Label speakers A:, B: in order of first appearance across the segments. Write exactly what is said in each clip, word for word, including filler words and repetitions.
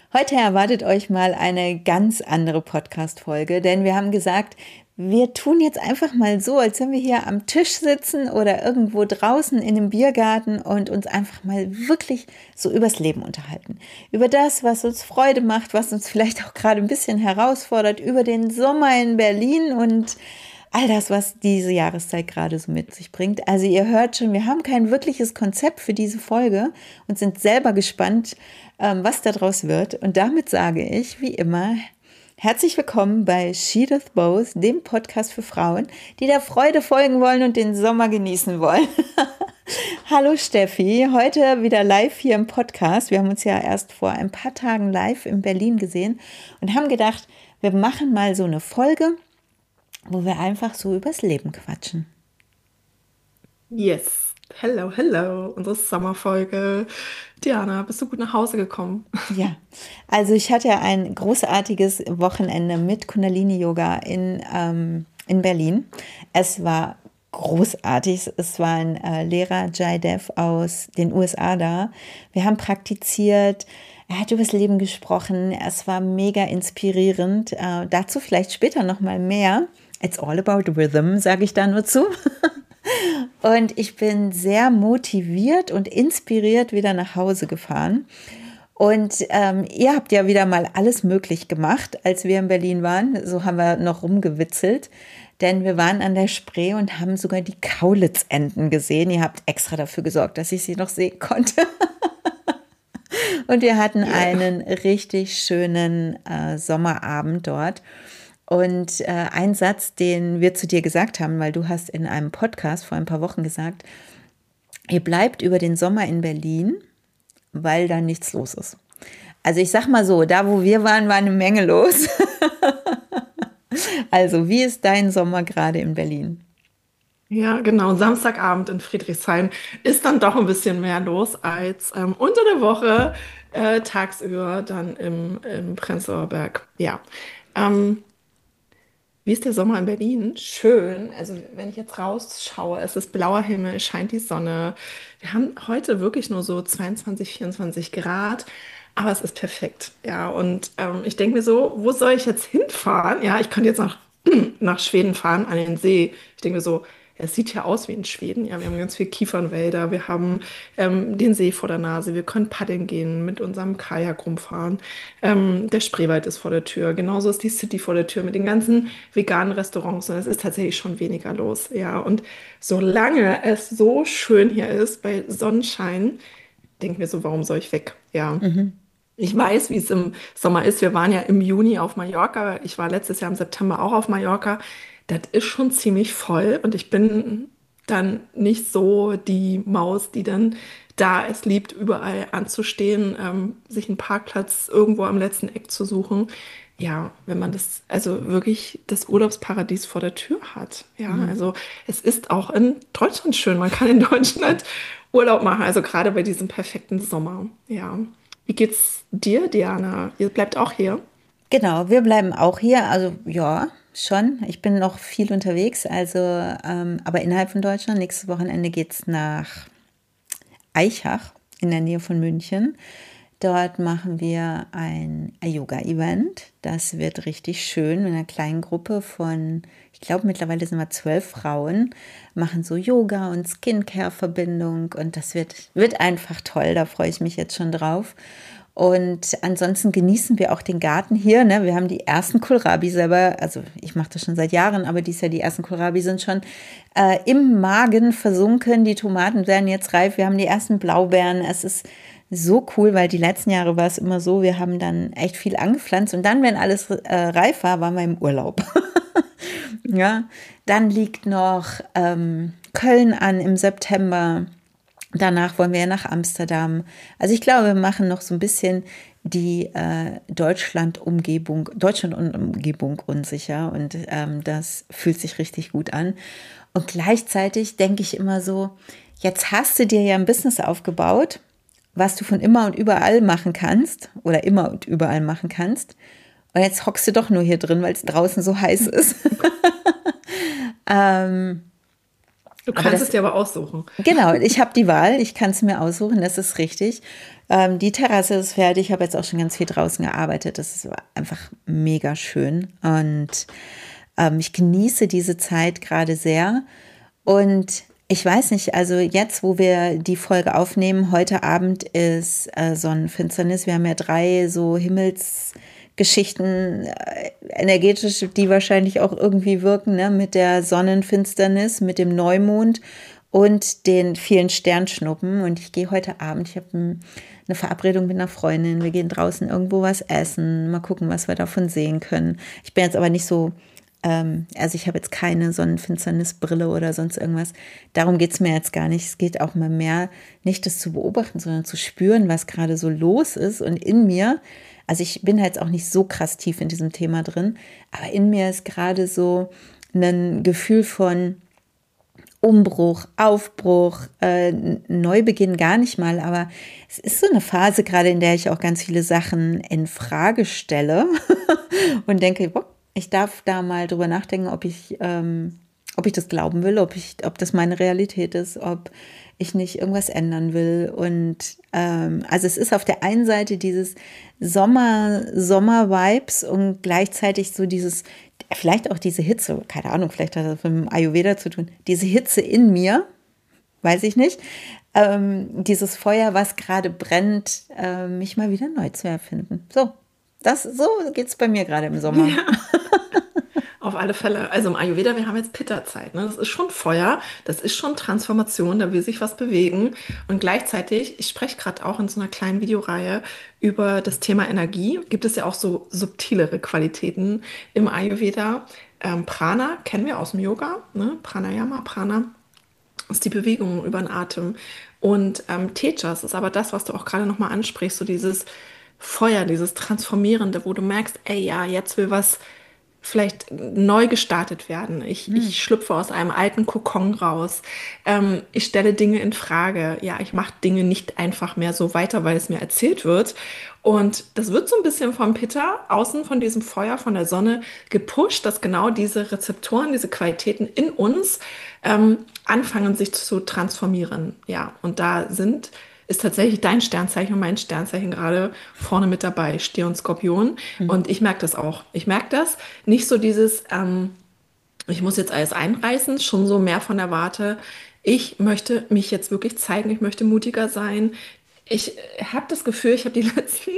A: Heute erwartet euch mal eine ganz andere Podcast-Folge, denn wir haben gesagt, wir tun jetzt einfach mal so, als wenn wir hier am Tisch sitzen oder irgendwo draußen in einem Biergarten und uns einfach mal wirklich so übers Leben unterhalten. Über das, was uns Freude macht, was uns vielleicht auch gerade ein bisschen herausfordert, über den Sommer in Berlin und all das, was diese Jahreszeit gerade so mit sich bringt. Also ihr hört schon, wir haben kein wirkliches Konzept für diese Folge und sind selber gespannt, was daraus wird. Und damit sage ich, wie immer, herzlich willkommen bei She Doth Both, dem Podcast für Frauen, die der Freude folgen wollen und den Sommer genießen wollen. Hallo Steffi, heute wieder live hier im Podcast. Wir haben uns ja erst vor ein paar Tagen live in Berlin gesehen und haben gedacht, wir machen mal so eine Folge, wo wir einfach so übers Leben quatschen.
B: Yes, hello, hello, unsere Sommerfolge. Diana, bist du gut nach Hause gekommen?
A: Ja, also ich hatte ja ein großartiges Wochenende mit Kundalini-Yoga in, ähm, in Berlin. Es war großartig. Es war ein äh, Lehrer, Jaidev aus den U S A da. Wir haben praktiziert. Er hat über das Leben gesprochen. Es war mega inspirierend. Äh, dazu vielleicht später noch mal mehr. It's all about rhythm, sage ich da nur zu. Und ich bin sehr motiviert und inspiriert wieder nach Hause gefahren. Und ähm, ihr habt ja wieder mal alles möglich gemacht, als wir in Berlin waren. So haben wir noch rumgewitzelt. Denn wir waren an der Spree und haben sogar die Kaulitzenten gesehen. Ihr habt extra dafür gesorgt, dass ich sie noch sehen konnte. Und wir hatten
B: Ja.
A: einen richtig schönen äh, Sommerabend dort. Und äh, ein Satz, den wir zu dir gesagt haben, weil du hast in einem Podcast vor ein paar Wochen gesagt, ihr bleibt über den Sommer in Berlin, weil da nichts los ist. Also ich sag mal so, da wo wir waren, war eine Menge los. Also wie ist dein Sommer gerade in Berlin?
B: Ja, genau. Samstagabend in Friedrichshain ist dann doch ein bisschen mehr los als ähm, unter der Woche äh, tagsüber dann im, im Prenzlauer Berg. Ja. Ähm, Wie ist der Sommer in Berlin? Schön. Also wenn ich jetzt rausschaue, es ist blauer Himmel, es scheint die Sonne. Wir haben heute wirklich nur so zweiundzwanzig, vierundzwanzig Grad, aber es ist perfekt. Ja, und ähm, ich denke mir so, wo soll ich jetzt hinfahren? Ja, ich könnte jetzt nach, nach Schweden fahren, an den See. Ich denke mir so, es sieht ja aus wie in Schweden. Ja, wir haben ganz viel Kiefernwälder, wir haben ähm, den See vor der Nase, wir können paddeln gehen, mit unserem Kajak rumfahren. Ähm, der Spreewald ist vor der Tür, genauso ist die City vor der Tür mit den ganzen veganen Restaurants und es ist tatsächlich schon weniger los. Ja, und solange es so schön hier ist, bei Sonnenschein, denken wir so, warum soll ich weg? Ja.
A: Mhm.
B: Ich weiß, wie es im Sommer ist. Wir waren ja im Juni auf Mallorca. Ich war letztes Jahr im September auch auf Mallorca. Das ist schon ziemlich voll und ich bin dann nicht so die Maus, die dann da es liebt, überall anzustehen, ähm, sich einen Parkplatz irgendwo am letzten Eck zu suchen. Ja, wenn man das, also wirklich das Urlaubsparadies vor der Tür hat. Ja,
A: Mhm.
B: also es ist auch in Deutschland schön. Man kann in Deutschland Urlaub machen, also gerade bei diesem perfekten Sommer. Ja. Wie geht's dir, Diana? Ihr bleibt auch hier?
A: Genau, wir bleiben auch hier. Also ja, schon. Ich bin noch viel unterwegs, also ähm, aber innerhalb von Deutschland. Nächstes Wochenende geht's nach Aichach in der Nähe von München. Dort machen wir ein Yoga-Event. Das wird richtig schön mit einer kleinen Gruppe von, ich glaube mittlerweile sind wir zwölf Frauen, machen so Yoga und Skincare-Verbindung und das wird, wird einfach toll. Da freue ich mich jetzt schon drauf. Und ansonsten genießen wir auch den Garten hier. Ne? Wir haben die ersten Kohlrabi selber, also ich mache das schon seit Jahren, aber dieses Jahr die ersten Kohlrabi sind schon äh, im Magen versunken. Die Tomaten werden jetzt reif. Wir haben die ersten Blaubeeren. Es ist so cool, weil die letzten Jahre war es immer so, wir haben dann echt viel angepflanzt und dann, wenn alles äh, reif war, waren wir im Urlaub. Ja, dann liegt noch ähm, Köln an im September. Danach wollen wir ja nach Amsterdam. Also ich glaube, wir machen noch so ein bisschen die äh, Deutschland-Umgebung, Deutschland und Umgebung unsicher und ähm, das fühlt sich richtig gut an. Und gleichzeitig denke ich immer so, jetzt hast du dir ja ein Business aufgebaut, was du von immer und überall machen kannst oder immer und überall machen kannst. Und jetzt hockst du doch nur hier drin, weil es draußen so heiß ist. ähm,
B: Du
A: Aber
B: kannst
A: das,
B: es dir aber aussuchen.
A: genau, ich habe die Wahl, ich kann es mir aussuchen, das ist richtig. Ähm, die Terrasse ist fertig, ich habe jetzt auch schon ganz viel draußen gearbeitet, das ist einfach mega schön und ähm, ich genieße diese Zeit gerade sehr und ich weiß nicht, also jetzt, wo wir die Folge aufnehmen, heute Abend ist äh, Sonnenfinsternis, wir haben ja drei so Himmelsgeschichten, äh, energetisch, die wahrscheinlich auch irgendwie wirken, ne? Mit der Sonnenfinsternis, mit dem Neumond und den vielen Sternschnuppen. Und ich gehe heute Abend, ich habe ein, eine Verabredung mit einer Freundin, wir gehen draußen irgendwo was essen, mal gucken, was wir davon sehen können. Ich bin jetzt aber nicht so, ähm, also ich habe jetzt keine Sonnenfinsternisbrille oder sonst irgendwas. Darum geht es mir jetzt gar nicht. Es geht auch mal mehr, nicht das zu beobachten, sondern zu spüren, was gerade so los ist. Und in mir, also ich bin jetzt auch nicht so krass tief in diesem Thema drin, aber in mir ist gerade so ein Gefühl von Umbruch, Aufbruch, äh, Neubeginn gar nicht mal, aber es ist so eine Phase gerade, in der ich auch ganz viele Sachen in Frage stelle und denke, boah, ich darf da mal drüber nachdenken, ob ich, ähm, ob ich das glauben will, ob ich, ob das meine Realität ist, ob ich nicht irgendwas ändern will. Und ähm, also es ist auf der einen Seite dieses Sommer, Sommer-Vibes und gleichzeitig so dieses, vielleicht auch diese Hitze, keine Ahnung, vielleicht hat das mit dem Ayurveda zu tun, diese Hitze in mir, weiß ich nicht, ähm, dieses Feuer, was gerade brennt, äh, mich mal wieder neu zu erfinden. So, das, so geht es bei mir gerade im Sommer.
B: Ja. Auf alle Fälle. Also im Ayurveda, wir haben jetzt Pitta-Zeit. Ne? Das ist schon Feuer, das ist schon Transformation, da will sich was bewegen. Und gleichzeitig, ich spreche gerade auch in so einer kleinen Videoreihe über das Thema Energie. Gibt es ja auch so subtilere Qualitäten im Ayurveda. Ähm, Prana kennen wir aus dem Yoga, ne? Pranayama, Prana ist die Bewegung über den Atem. Und ähm, Tejas ist aber das, was du auch gerade nochmal ansprichst, so dieses Feuer, dieses Transformierende, wo du merkst, ey, ja, jetzt will was vielleicht neu gestartet werden. Ich,
A: Hm.
B: ich schlüpfe aus einem alten Kokon raus. Ähm, ich stelle Dinge in Frage. Ja, ich mache Dinge nicht einfach mehr so weiter, weil es mir erzählt wird. Und das wird so ein bisschen vom Pitta, außen von diesem Feuer, von der Sonne gepusht, dass genau diese Rezeptoren, diese Qualitäten in uns ähm, anfangen, sich zu transformieren. Ja, und da sind ist tatsächlich dein Sternzeichen und mein Sternzeichen gerade vorne mit dabei, Stier und Skorpion. Und ich merke das auch. Ich merke das. Nicht so dieses, ähm, ich muss jetzt alles einreißen, schon so mehr von der Warte. Ich möchte mich jetzt wirklich zeigen, ich möchte mutiger sein. Ich habe das Gefühl, ich habe die letzten,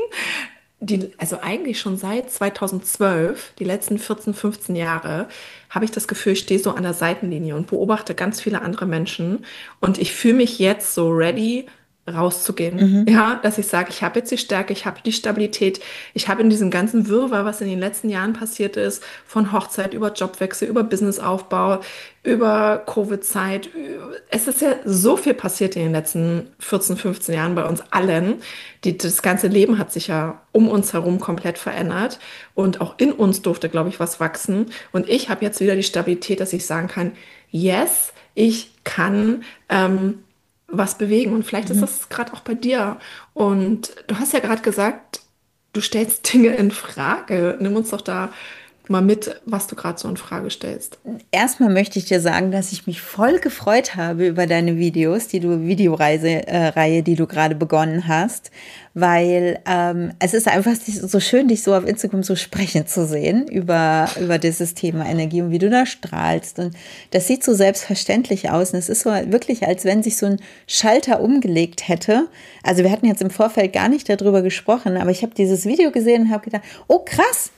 B: die, also eigentlich schon seit zweitausendzwölf, die letzten vierzehn, fünfzehn Jahre, habe ich das Gefühl, ich stehe so an der Seitenlinie und beobachte ganz viele andere Menschen. Und ich fühle mich jetzt so ready, rauszugehen.
A: Mhm.
B: Ja, dass ich sage, ich habe jetzt die Stärke, ich habe die Stabilität, ich habe in diesem ganzen Wirrwarr, was in den letzten Jahren passiert ist, von Hochzeit über Jobwechsel, über Businessaufbau, über Covid-Zeit. Es ist ja so viel passiert in den letzten vierzehn, fünfzehn Jahren bei uns allen. Die, das ganze Leben hat sich ja um uns herum komplett verändert und auch in uns durfte, glaube ich, was wachsen. Und ich habe jetzt wieder die Stabilität, dass ich sagen kann, yes, ich kann ähm, was bewegen. Und vielleicht ist
A: Mhm.
B: das gerade auch bei dir. Und du hast ja gerade gesagt, du stellst Dinge in Frage. Nimm uns doch da mal mit, was du gerade so in Frage stellst.
A: Erstmal möchte ich dir sagen, dass ich mich voll gefreut habe über deine Videos, die du Videoreise, äh, Reihe, die du gerade begonnen hast, weil ähm, es ist einfach so schön, dich so auf Instagram so sprechen zu sehen über, über dieses Thema Energie und wie du da strahlst. Und das sieht so selbstverständlich aus. Und es ist so wirklich, als wenn sich so ein Schalter umgelegt hätte. Also wir hatten jetzt im Vorfeld gar nicht darüber gesprochen, aber ich habe dieses Video gesehen und habe gedacht, oh krass,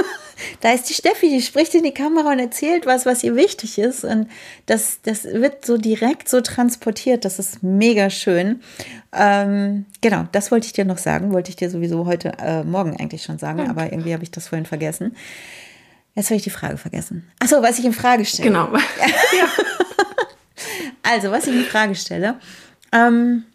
A: da ist die Steffi, die spricht in die Kamera und erzählt was, was ihr wichtig ist. Und das, das wird so direkt so transportiert. Das ist mega schön. Ähm, genau, das wollte ich dir noch sagen. Wollte ich dir sowieso heute äh, Morgen eigentlich schon sagen.
B: Danke.
A: Aber irgendwie habe ich das vorhin vergessen. Jetzt habe ich die Frage vergessen. Achso, was ich in Frage stelle.
B: Genau. Ja.
A: Also, was ich in Frage stelle. Ähm,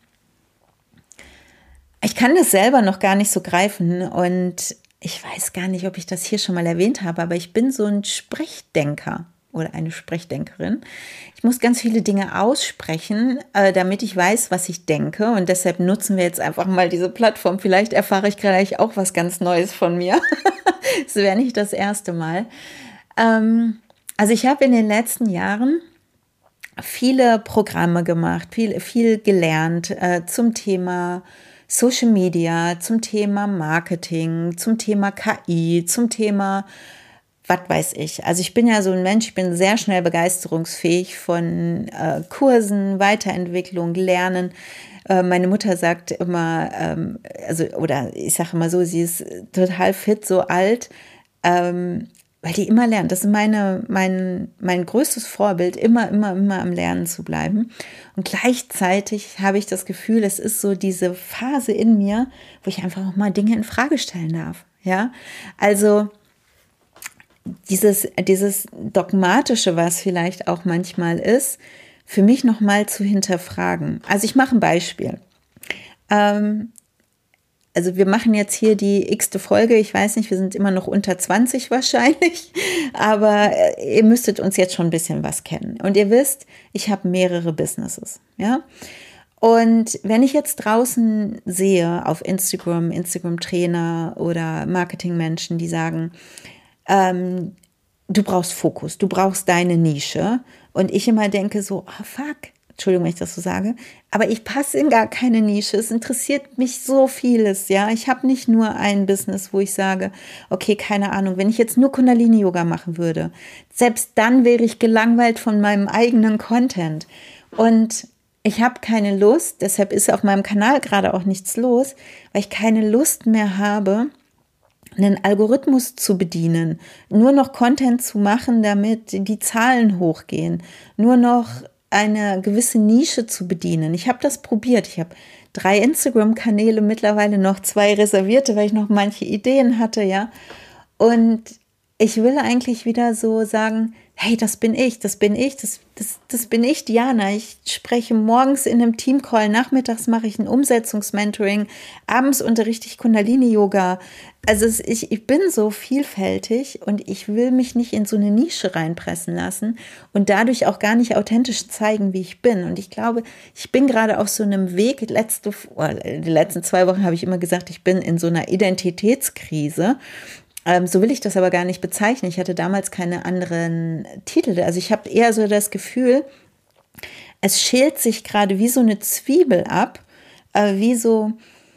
A: ich kann das selber noch gar nicht so greifen und ich weiß gar nicht, ob ich das hier schon mal erwähnt habe, aber ich bin so ein Sprechdenker oder eine Sprechdenkerin. Ich muss ganz viele Dinge aussprechen, äh, damit ich weiß, was ich denke. Und deshalb nutzen wir jetzt einfach mal diese Plattform. Vielleicht erfahre ich gleich auch was ganz Neues von mir. Das wäre nicht das erste Mal. Ähm, also ich habe in den letzten Jahren viele Programme gemacht, viel, viel gelernt äh, zum Thema Social Media, zum Thema Marketing, zum Thema K I, zum Thema, was weiß ich. Also ich bin ja so ein Mensch, ich bin sehr schnell begeisterungsfähig von äh, Kursen, Weiterentwicklung, Lernen. Äh, meine Mutter sagt immer, ähm, also, oder ich sage immer so, sie ist total fit, so alt, ähm, weil die immer lernt. Das ist meine, mein, mein größtes Vorbild, immer, immer, immer am Lernen zu bleiben. Und gleichzeitig habe ich das Gefühl, es ist so diese Phase in mir, wo ich einfach auch mal Dinge in Frage stellen darf. Ja, also dieses, dieses Dogmatische, was vielleicht auch manchmal ist, für mich nochmal zu hinterfragen. Also ich mache ein Beispiel. Ähm, Also wir machen jetzt hier die x-te Folge. Ich weiß nicht, wir sind immer noch unter zwanzig wahrscheinlich. Aber ihr müsstet uns jetzt schon ein bisschen was kennen. Und ihr wisst, ich habe mehrere Businesses. Ja? Und wenn ich jetzt draußen sehe auf Instagram, Instagram-Trainer oder Marketingmenschen, die sagen, ähm, du brauchst Fokus, du brauchst deine Nische. Und ich immer denke so, oh fuck, Entschuldigung, wenn ich das so sage, aber ich passe in gar keine Nische. Es interessiert mich so vieles, ja. Ich habe nicht nur ein Business, wo ich sage, okay, keine Ahnung, wenn ich jetzt nur Kundalini-Yoga machen würde, selbst dann wäre ich gelangweilt von meinem eigenen Content. Und ich habe keine Lust, deshalb ist auf meinem Kanal gerade auch nichts los, weil ich keine Lust mehr habe, einen Algorithmus zu bedienen, nur noch Content zu machen, damit die Zahlen hochgehen, nur noch eine gewisse Nische zu bedienen. Ich habe das probiert. Ich habe drei Instagram-Kanäle, mittlerweile noch zwei reservierte, weil ich noch manche Ideen hatte, ja. Und ich will eigentlich wieder so sagen, hey, das bin ich, das bin ich, das, das, das bin ich, Diana. Ich spreche morgens in einem Teamcall, nachmittags mache ich ein Umsetzungsmentoring, abends unterrichte ich Kundalini-Yoga. Also es, ich, ich bin so vielfältig und ich will mich nicht in so eine Nische reinpressen lassen und dadurch auch gar nicht authentisch zeigen, wie ich bin. Und ich glaube, ich bin gerade auf so einem Weg, letzte, die letzten zwei Wochen habe ich immer gesagt, ich bin in so einer Identitätskrise. Ähm, so will ich das aber gar nicht bezeichnen. Ich hatte damals keine anderen Titel. Also ich habe eher so das Gefühl, es schält sich gerade wie so eine Zwiebel ab, äh, wie so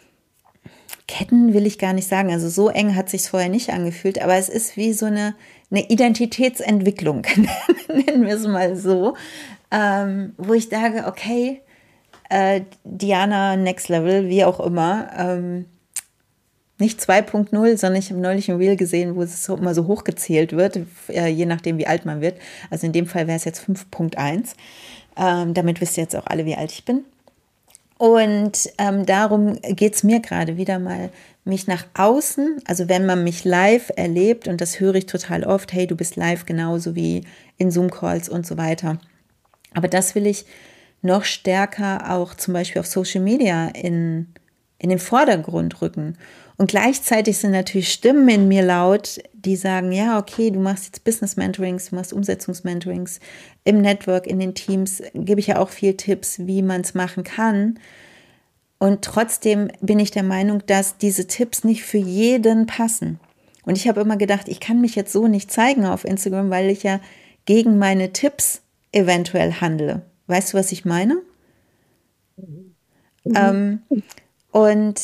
A: Ketten will ich gar nicht sagen. Also so eng hat sich vorher nicht angefühlt, aber es ist wie so eine, eine Identitätsentwicklung, nennen wir es mal so, ähm, wo ich sage, okay, äh, Diana Next Level, wie auch immer, ähm, nicht zwei Punkt null, sondern ich habe neulich ein Reel gesehen, wo es so, immer so hochgezählt wird, äh, je nachdem, wie alt man wird. Also in dem Fall wäre es jetzt fünf Punkt eins. Ähm, damit wisst ihr jetzt auch alle, wie alt ich bin. Und ähm, darum geht es mir gerade wieder mal, mich nach außen, also wenn man mich live erlebt, und das höre ich total oft, hey, du bist live genauso wie in Zoom-Calls und so weiter. Aber das will ich noch stärker auch zum Beispiel auf Social Media in, in den Vordergrund rücken. Und gleichzeitig sind natürlich Stimmen in mir laut, die sagen, ja, okay, du machst jetzt Business-Mentorings, du machst Umsetzungsmentorings im Network, in den Teams, gebe ich ja auch viel Tipps, wie man es machen kann. Und trotzdem bin ich der Meinung, dass diese Tipps nicht für jeden passen. Und ich habe immer gedacht, ich kann mich jetzt so nicht zeigen auf Instagram, weil ich ja gegen meine Tipps eventuell handle. Weißt du, was ich meine? Mhm. Ähm, und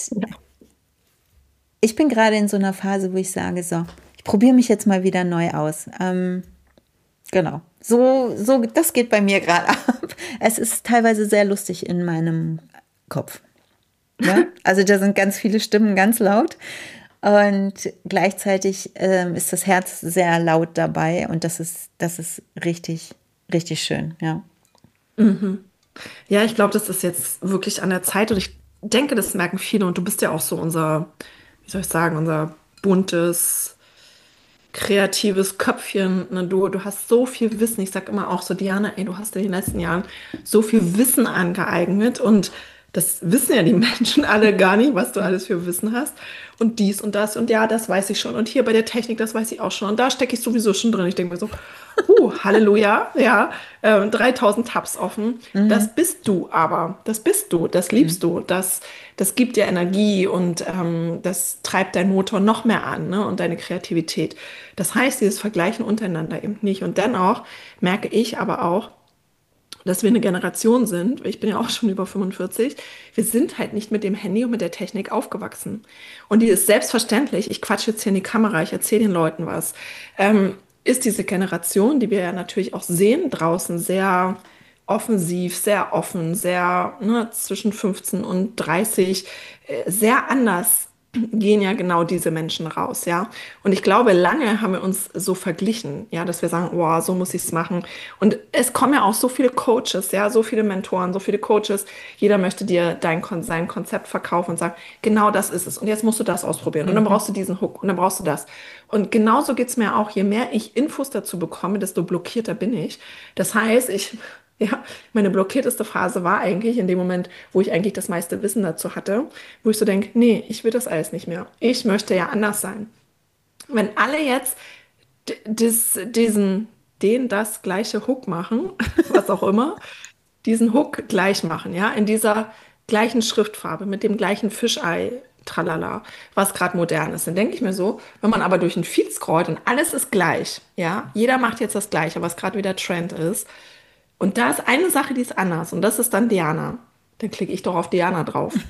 A: ich bin gerade in so einer Phase, wo ich sage, so, ich probiere mich jetzt mal wieder neu aus. Ähm, genau, so, so, das geht bei mir gerade ab. Es ist teilweise sehr lustig in meinem Kopf. Ja? Also da sind ganz viele Stimmen ganz laut und gleichzeitig ähm, ist das Herz sehr laut dabei und das ist, das ist richtig, richtig schön, ja.
B: Mhm. Ja, ich glaube, das ist jetzt wirklich an der Zeit und ich denke, das merken viele und du bist ja auch so unser, wie soll ich sagen, unser buntes, kreatives Köpfchen. Ne? Du, du hast so viel Wissen. Ich sage immer auch so, Diana, ey, du hast in den letzten Jahren so viel Wissen angeeignet und das wissen ja die Menschen alle gar nicht, was du alles für Wissen hast. Und dies und das und ja, das weiß ich schon. Und hier bei der Technik, das weiß ich auch schon. Und da stecke ich sowieso schon drin. Ich denke mir so, huh, Halleluja, ja, äh, dreitausend Tabs offen.
A: Mhm.
B: Das bist du aber. Das bist du, das liebst du. Das, das gibt dir Energie und ähm, das treibt deinen Motor noch mehr an, ne? Und deine Kreativität. Das heißt, dieses Vergleichen untereinander eben nicht. Und dennoch merke ich aber auch, dass wir eine Generation sind, ich bin ja auch schon über fünfundvierzig, wir sind halt nicht mit dem Handy und mit der Technik aufgewachsen. Und die ist selbstverständlich, ich quatsche jetzt hier in die Kamera, ich erzähle den Leuten was, ähm, ist diese Generation, die wir ja natürlich auch sehen draußen, sehr offensiv, sehr offen, sehr ne, zwischen fünfzehn und dreißig, äh, sehr anders gehen ja genau diese Menschen raus, ja. Und ich glaube, lange haben wir uns so verglichen, ja, dass wir sagen, wow, so muss ich es machen. Und es kommen ja auch so viele Coaches, ja, so viele Mentoren, so viele Coaches. Jeder möchte dir dein, Kon- sein Konzept verkaufen und sagen, genau das ist es. Und jetzt musst du das ausprobieren. Und dann
A: Mhm.
B: brauchst du diesen Hook und dann brauchst du das. Und genauso geht's mir auch. Je mehr ich Infos dazu bekomme, desto blockierter bin ich. Das heißt, ich, ja, meine blockierteste Phase war eigentlich in dem Moment, wo ich eigentlich das meiste Wissen dazu hatte, wo ich so denke, nee, ich will das alles nicht mehr. Ich möchte ja anders sein. Wenn alle jetzt d- dis, diesen, den, das gleiche Hook machen, was auch immer, diesen Hook gleich machen, ja, in dieser gleichen Schriftfarbe, mit dem gleichen Fischei, tralala, was gerade modern ist, dann denke ich mir so, wenn man aber durch ein Feed scrollt und alles ist gleich, ja, jeder macht jetzt das Gleiche, was gerade wieder Trend ist, und da ist eine Sache, die ist anders, und das ist dann Diana. Dann klicke ich doch auf Diana drauf.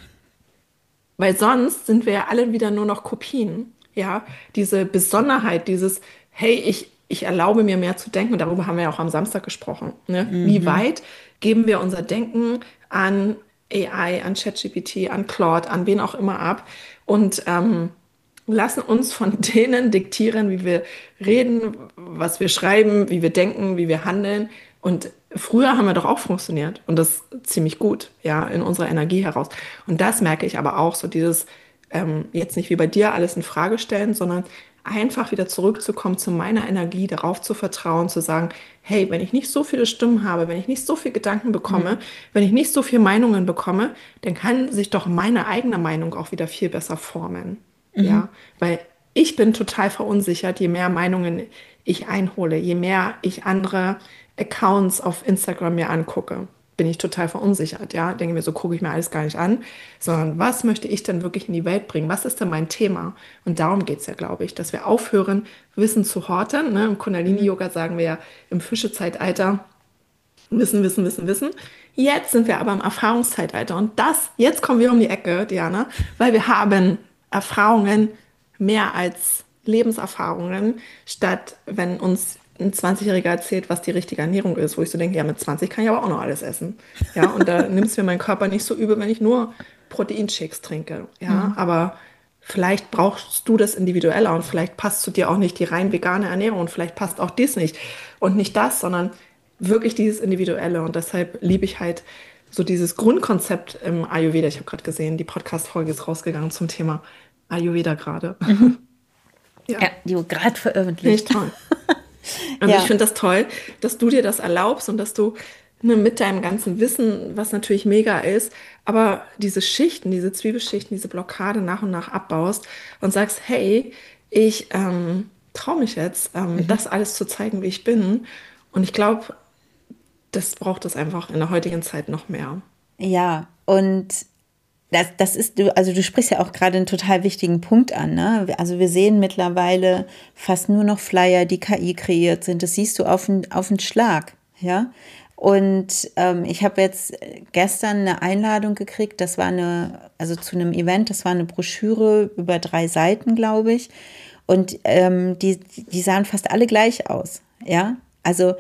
B: Weil sonst sind wir ja alle wieder nur noch Kopien. Ja, diese Besonderheit, dieses, hey, ich, ich erlaube mir mehr zu denken, und darüber haben wir ja auch am Samstag gesprochen. Ne? Wie
A: Mhm.
B: weit geben wir unser Denken an A I, an ChatGPT, an Claude, an wen auch immer ab und ähm, lassen uns von denen diktieren, wie wir reden, was wir schreiben, wie wir denken, wie wir handeln. Und früher haben wir doch auch funktioniert und das ziemlich gut, ja, in unserer Energie heraus. Und das merke ich aber auch, so dieses, ähm, jetzt nicht wie bei dir alles in Frage stellen, sondern einfach wieder zurückzukommen zu meiner Energie, darauf zu vertrauen, zu sagen, hey, wenn ich nicht so viele Stimmen habe, wenn ich nicht so viele Gedanken bekomme,
A: Mhm.
B: wenn ich nicht so viele Meinungen bekomme, dann kann sich doch meine eigene Meinung auch wieder viel besser formen. Ja,
A: Mhm.
B: weil ich bin total verunsichert, je mehr Meinungen ich einhole, je mehr ich andere Accounts auf Instagram mir angucke, bin ich total verunsichert. Ja, denke mir, so gucke ich mir alles gar nicht an, sondern was möchte ich denn wirklich in die Welt bringen? Was ist denn mein Thema? Und darum geht es ja, glaube ich, dass wir aufhören, Wissen zu horten. Ne? Im
A: Mhm.
B: Kundalini-Yoga sagen wir ja im Fischezeitalter, Wissen, Wissen, Wissen, Wissen. Jetzt sind wir aber im Erfahrungszeitalter. Und das, jetzt kommen wir um die Ecke, Diana, weil wir haben Erfahrungen mehr als Lebenserfahrungen, statt wenn uns ein zwanzig-Jähriger erzählt, was die richtige Ernährung ist, wo ich so denke, ja, mit zwanzig kann ich aber auch noch alles essen. Ja, und da nimmt es mir mein Körper nicht so übel, wenn ich nur Proteinshakes trinke. Ja,
A: Mhm.
B: aber vielleicht brauchst du das individueller und vielleicht passt zu dir auch nicht die rein vegane Ernährung und vielleicht passt auch dies nicht und nicht das, sondern wirklich dieses Individuelle. Und deshalb liebe ich halt so dieses Grundkonzept im Ayurveda. Ich habe gerade gesehen, die Podcast-Folge ist rausgegangen zum Thema Ayurveda gerade.
A: Mhm.
B: Ja,
A: Ja, die wurde gerade
B: finde ich
A: veröffentlicht.
B: toll. Also ich
A: Ja,
B: finde das toll, dass du dir das erlaubst und dass du ne, mit deinem ganzen Wissen, was natürlich mega ist, aber diese Schichten, diese Zwiebelschichten, diese Blockade nach und nach abbaust und sagst, hey, ich ähm, traue mich jetzt, ähm,
A: mhm.
B: das alles zu zeigen, wie ich bin. Und ich glaube, das braucht es einfach in der heutigen Zeit noch mehr.
A: Ja, und das, das ist, du, also du sprichst ja auch gerade einen total wichtigen Punkt an, ne? Also wir sehen mittlerweile fast nur noch Flyer, die K I kreiert sind. Das siehst du auf den, auf den Schlag, ja. Und ähm, ich habe jetzt gestern eine Einladung gekriegt, das war eine, also zu einem Event, das war eine Broschüre über drei Seiten, glaube ich. Und ähm, die, die sahen fast alle gleich aus, ja. Also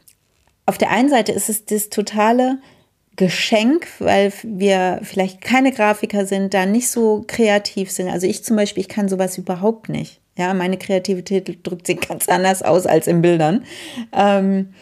A: auf der einen Seite ist es das totale Geschenk, weil wir vielleicht keine Grafiker sind, da nicht so kreativ sind. Also ich zum Beispiel, ich kann sowas überhaupt nicht. Ja, meine Kreativität drückt sich ganz anders aus als in Bildern. Ähm,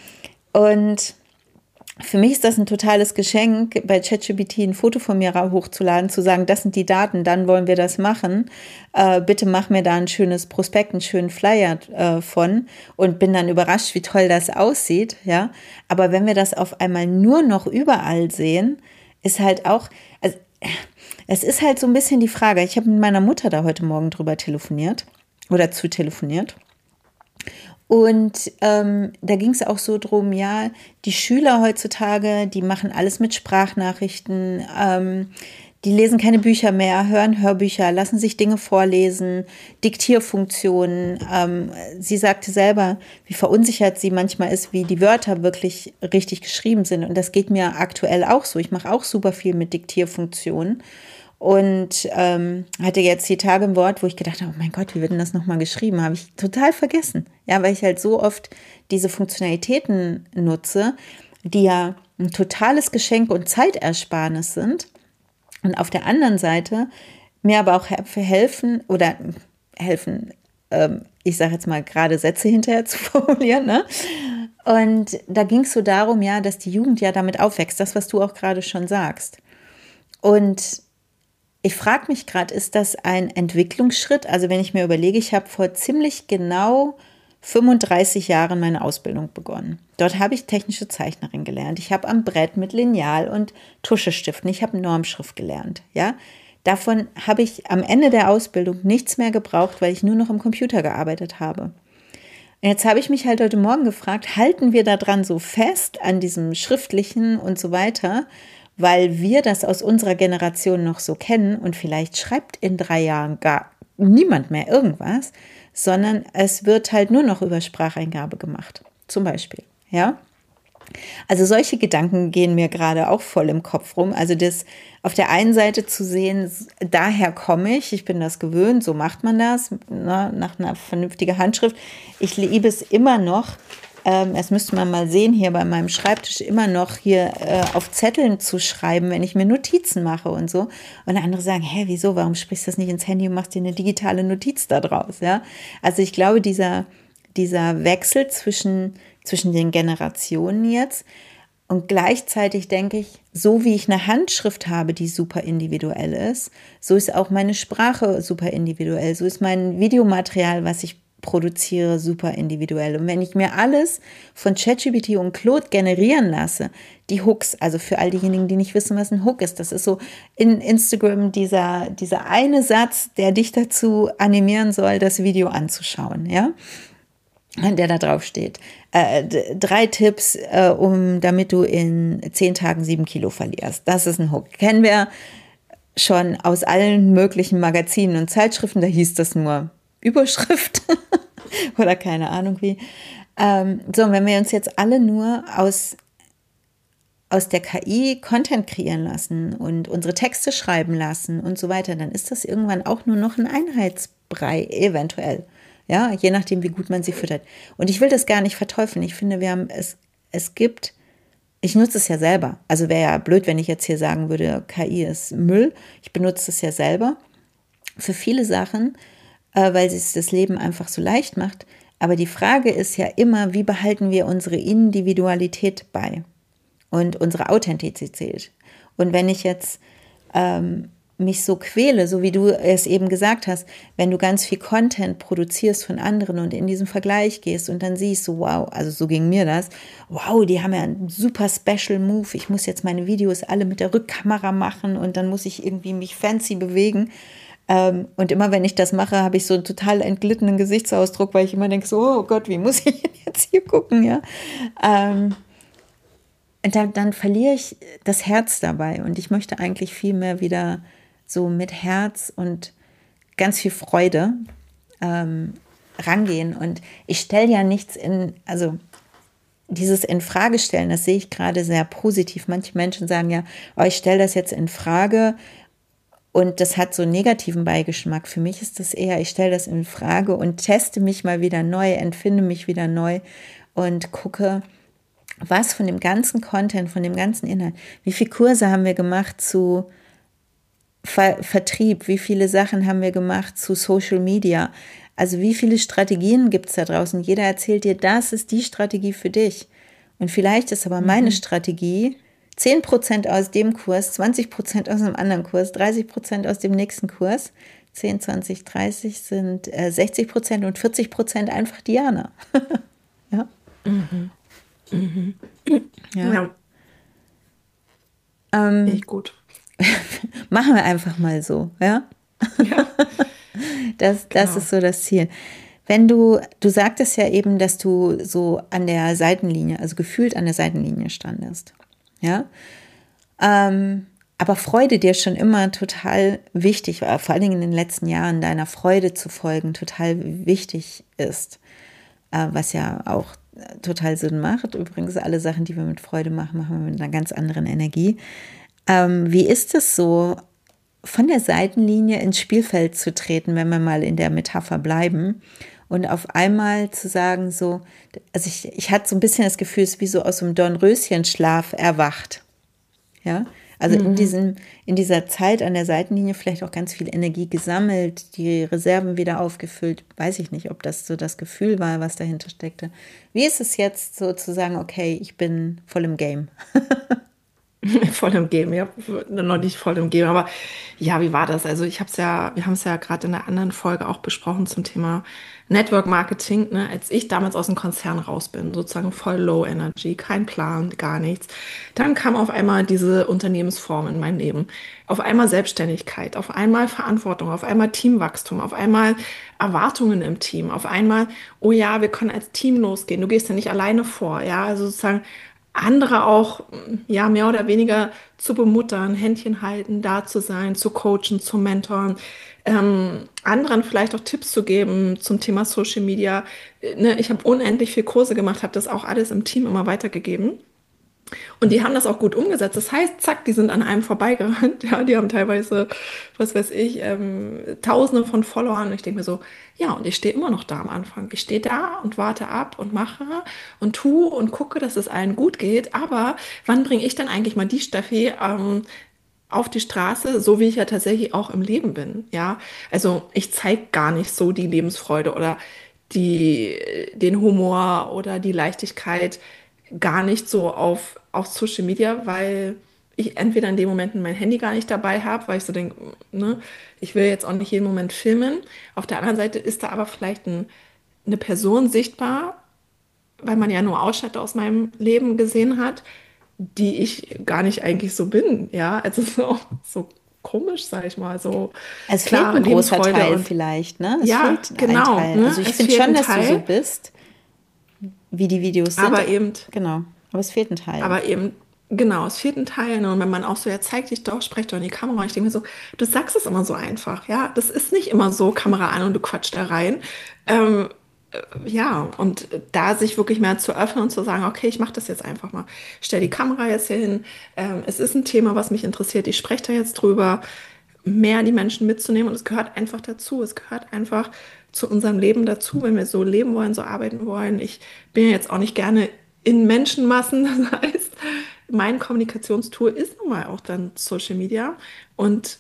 A: und für mich ist das ein totales Geschenk, bei ChatGPT ein Foto von mir hochzuladen, zu sagen, das sind die Daten, dann wollen wir das machen. Äh, bitte mach mir da ein schönes Prospekt, einen schönen Flyer äh, von und bin dann überrascht, wie toll das aussieht. Ja, aber wenn wir das auf einmal nur noch überall sehen, ist halt auch, also, es ist halt so ein bisschen die Frage. Ich habe mit meiner Mutter da heute Morgen drüber telefoniert oder zu telefoniert. Und ähm, da ging es auch so drum, ja, die Schüler heutzutage, die machen alles mit Sprachnachrichten, ähm, Die lesen keine Bücher mehr, hören Hörbücher, lassen sich Dinge vorlesen, Diktierfunktionen. Ähm, sie sagte selber, wie verunsichert sie manchmal ist, wie die Wörter wirklich richtig geschrieben sind. Und das geht mir aktuell auch so. Ich mache auch super viel mit Diktierfunktionen. Und ähm, hatte jetzt die Tage ein Wort, wo ich gedacht habe, oh mein Gott, wie wird denn das nochmal geschrieben? Habe ich total vergessen. Ja, weil ich halt so oft diese Funktionalitäten nutze, die ja ein totales Geschenk und Zeitersparnis sind. Und auf der anderen Seite mir aber auch helfen oder helfen, ähm, ich sage jetzt mal gerade Sätze hinterher zu formulieren. Ne? Und da ging es so darum, ja, dass die Jugend ja damit aufwächst, das, was du auch gerade schon sagst. Und ich frage mich gerade, ist das ein Entwicklungsschritt? Also wenn ich mir überlege, ich habe vor ziemlich genau fünfunddreißig Jahren meine Ausbildung begonnen. Dort habe ich technische Zeichnerin gelernt. Ich habe am Brett mit Lineal und Tuschestiften, ich habe Normschrift gelernt. Ja? Davon habe ich am Ende der Ausbildung nichts mehr gebraucht, weil ich nur noch am Computer gearbeitet habe. Und jetzt habe ich mich halt heute Morgen gefragt, halten wir daran so fest, an diesem Schriftlichen und so weiter, weil wir das aus unserer Generation noch so kennen und vielleicht schreibt in drei Jahren gar niemand mehr irgendwas, sondern es wird halt nur noch über Spracheingabe gemacht, zum Beispiel, ja. Also solche Gedanken gehen mir gerade auch voll im Kopf rum, also das auf der einen Seite zu sehen, daher komme ich, ich bin das gewöhnt, so macht man das, ne, nach einer vernünftigen Handschrift. Ich liebe es immer noch, ähm, das müsste man mal sehen, hier bei meinem Schreibtisch immer noch hier äh, auf Zetteln zu schreiben, wenn ich mir Notizen mache und so. Und andere sagen, hä, wieso, warum sprichst du das nicht ins Handy und machst dir eine digitale Notiz da draus? Ja? Also ich glaube, dieser, dieser Wechsel zwischen, zwischen den Generationen jetzt und gleichzeitig denke ich, so wie ich eine Handschrift habe, die super individuell ist, so ist auch meine Sprache super individuell, so ist mein Videomaterial, was ich produziere, super individuell. Und wenn ich mir alles von ChatGPT und Claude generieren lasse, die Hooks, also für all diejenigen, die nicht wissen, was ein Hook ist, das ist so in Instagram dieser, dieser eine Satz, der dich dazu animieren soll, das Video anzuschauen, ja, der da drauf steht. Äh, d- drei Tipps, äh, um, damit du in zehn Tagen sieben Kilo verlierst. Das ist ein Hook. Kennen wir schon aus allen möglichen Magazinen und Zeitschriften, da hieß das nur Überschrift oder keine Ahnung wie. Ähm, so, und wenn wir uns jetzt alle nur aus, aus der K I Content kreieren lassen und unsere Texte schreiben lassen und so weiter, dann ist das irgendwann auch nur noch ein Einheitsbrei, eventuell. Ja, je nachdem, wie gut man sie füttert. Und ich will das gar nicht verteufeln. Ich finde, wir haben es, es gibt, ich nutze es ja selber. Also wäre ja blöd, wenn ich jetzt hier sagen würde, K I ist Müll. Ich benutze es ja selber für viele Sachen, weil es das Leben einfach so leicht macht. Aber die Frage ist ja immer, wie behalten wir unsere Individualität bei und unsere Authentizität? Und wenn ich jetzt ähm, mich so quäle, so wie du es eben gesagt hast, wenn du ganz viel Content produzierst von anderen und in diesen Vergleich gehst und dann siehst du, wow, also so ging mir das, wow, die haben ja einen super Special Move, ich muss jetzt meine Videos alle mit der Rückkamera machen und dann muss ich irgendwie mich fancy bewegen. Und immer wenn ich das mache, habe ich so einen total entglittenen Gesichtsausdruck, weil ich immer denke, so, oh Gott, wie muss ich jetzt hier gucken, ja? Ähm, und dann, dann verliere ich das Herz dabei und ich möchte eigentlich viel mehr wieder so mit Herz und ganz viel Freude ähm, rangehen. Und ich stelle ja nichts in, also dieses Infragestellen, das sehe ich gerade sehr positiv. Manche Menschen sagen ja, oh, ich stelle das jetzt in Frage. Und das hat so einen negativen Beigeschmack. Für mich ist das eher, ich stelle das in Frage und teste mich mal wieder neu, empfinde mich wieder neu und gucke, was von dem ganzen Content, von dem ganzen Inhalt, wie viele Kurse haben wir gemacht zu Ver- Vertrieb, wie viele Sachen haben wir gemacht zu Social Media, also wie viele Strategien gibt es da draußen. Jeder erzählt dir, das ist die Strategie für dich. Und vielleicht ist aber meine mhm. Strategie, zehn Prozent aus dem Kurs, zwanzig Prozent aus einem anderen Kurs, dreißig Prozent aus dem nächsten Kurs, zehn, zwanzig, dreißig sind äh, sechzig Prozent und vierzig Prozent einfach Diana. Ja.
B: Mhm. Mhm.
A: Ja.
B: Ja.
A: Ähm,
B: Echt gut.
A: Machen wir einfach mal so, ja?
B: Ja.
A: Das, das
B: Genau.
A: ist so das Ziel. Wenn du, du sagtest ja eben, dass du so an der Seitenlinie, also gefühlt an der Seitenlinie standest. Ja. Ähm, aber Freude dir schon immer total wichtig war, vor allen Dingen in den letzten Jahren deiner Freude zu folgen, total wichtig ist, äh, was ja auch total Sinn macht. Übrigens, alle Sachen, die wir mit Freude machen, machen wir mit einer ganz anderen Energie. Ähm, wie ist es so, von der Seitenlinie ins Spielfeld zu treten, wenn wir mal in der Metapher bleiben und auf einmal zu sagen, so, also ich, ich hatte so ein bisschen das Gefühl, es ist wie so aus einem Dornröschenschlaf erwacht. Ja, also in diesem, in dieser Zeit an der Seitenlinie vielleicht auch ganz viel Energie gesammelt, die Reserven wieder aufgefüllt. Weiß ich nicht, ob das so das Gefühl war, was dahinter steckte. Wie ist es jetzt so zu sagen, okay, ich bin voll im Game?
B: Voll im Game, ja, noch nicht voll im Game, aber ja, wie war das? Also ich habe es ja, wir haben es ja gerade in der anderen Folge auch besprochen zum Thema Network Marketing, ne? Als ich damals aus dem Konzern raus bin, sozusagen voll Low Energy, kein Plan, gar nichts. Dann kam auf einmal diese Unternehmensform in mein Leben. Auf einmal Selbstständigkeit, auf einmal Verantwortung, auf einmal Teamwachstum, auf einmal Erwartungen im Team, auf einmal, oh ja, wir können als Team losgehen, du gehst ja nicht alleine vor, ja, also sozusagen andere auch, ja, mehr oder weniger zu bemuttern, Händchen halten, da zu sein, zu coachen, zu mentoren, ähm, anderen vielleicht auch Tipps zu geben zum Thema Social Media. Äh, Ne, ich habe unendlich viel Kurse gemacht, habe das auch alles im Team immer weitergegeben. Und die haben das auch gut umgesetzt. Das heißt, zack, die sind an einem vorbeigerannt. Ja, die haben teilweise, was weiß ich, ähm, Tausende von Followern. Und ich denke mir so, ja, und ich stehe immer noch da am Anfang. Ich stehe da und warte ab und mache und tue und gucke, dass es allen gut geht. Aber wann bringe ich denn eigentlich mal die Steffi ähm, auf die Straße, so wie ich ja tatsächlich auch im Leben bin? Ja, also ich zeige gar nicht so die Lebensfreude oder die, den Humor oder die Leichtigkeit gar nicht so auf, auf Social Media, weil ich entweder in dem Moment mein Handy gar nicht dabei habe, weil ich so denke, ne, ich will jetzt auch nicht jeden Moment filmen. Auf der anderen Seite ist da aber vielleicht ein, eine Person sichtbar, weil man ja nur Ausschnitte aus meinem Leben gesehen hat, die ich gar nicht eigentlich so bin. Ja, also so, so komisch, sag ich mal. So
A: Es fehlt
B: klar,
A: ein großer
B: Lebensfreude
A: Teil
B: und
A: vielleicht, ne? Es
B: ja,
A: fehlt ein
B: genau,
A: Teil.
B: ne?
A: Also ich
B: Es
A: finde
B: fehlt
A: schon,
B: ein
A: dass du so
B: Teil,
A: bist, wie die Videos sind.
B: aber eben
A: Genau. Aber es fehlt ein Teil.
B: Aber eben, genau, es fehlt ein Teil. Ne? Und wenn man auch so, ja, zeig dich doch, sprech doch in die Kamera. Ich denke mir so, du sagst es immer so einfach. Ja, das ist nicht immer so, Kamera an und du quatschst da rein. Ähm, äh, ja, und da sich wirklich mehr zu öffnen und zu sagen, okay, ich mache das jetzt einfach mal. Stell die Kamera jetzt hier hin. Ähm, es ist ein Thema, was mich interessiert. Ich spreche da jetzt drüber. Mehr die Menschen mitzunehmen. Und es gehört einfach dazu. Es gehört einfach zu unserem Leben dazu, wenn wir so leben wollen, so arbeiten wollen. Ich bin ja jetzt auch nicht gerne in Menschenmassen. Das heißt, mein Kommunikationstool ist nun mal auch dann Social Media. Und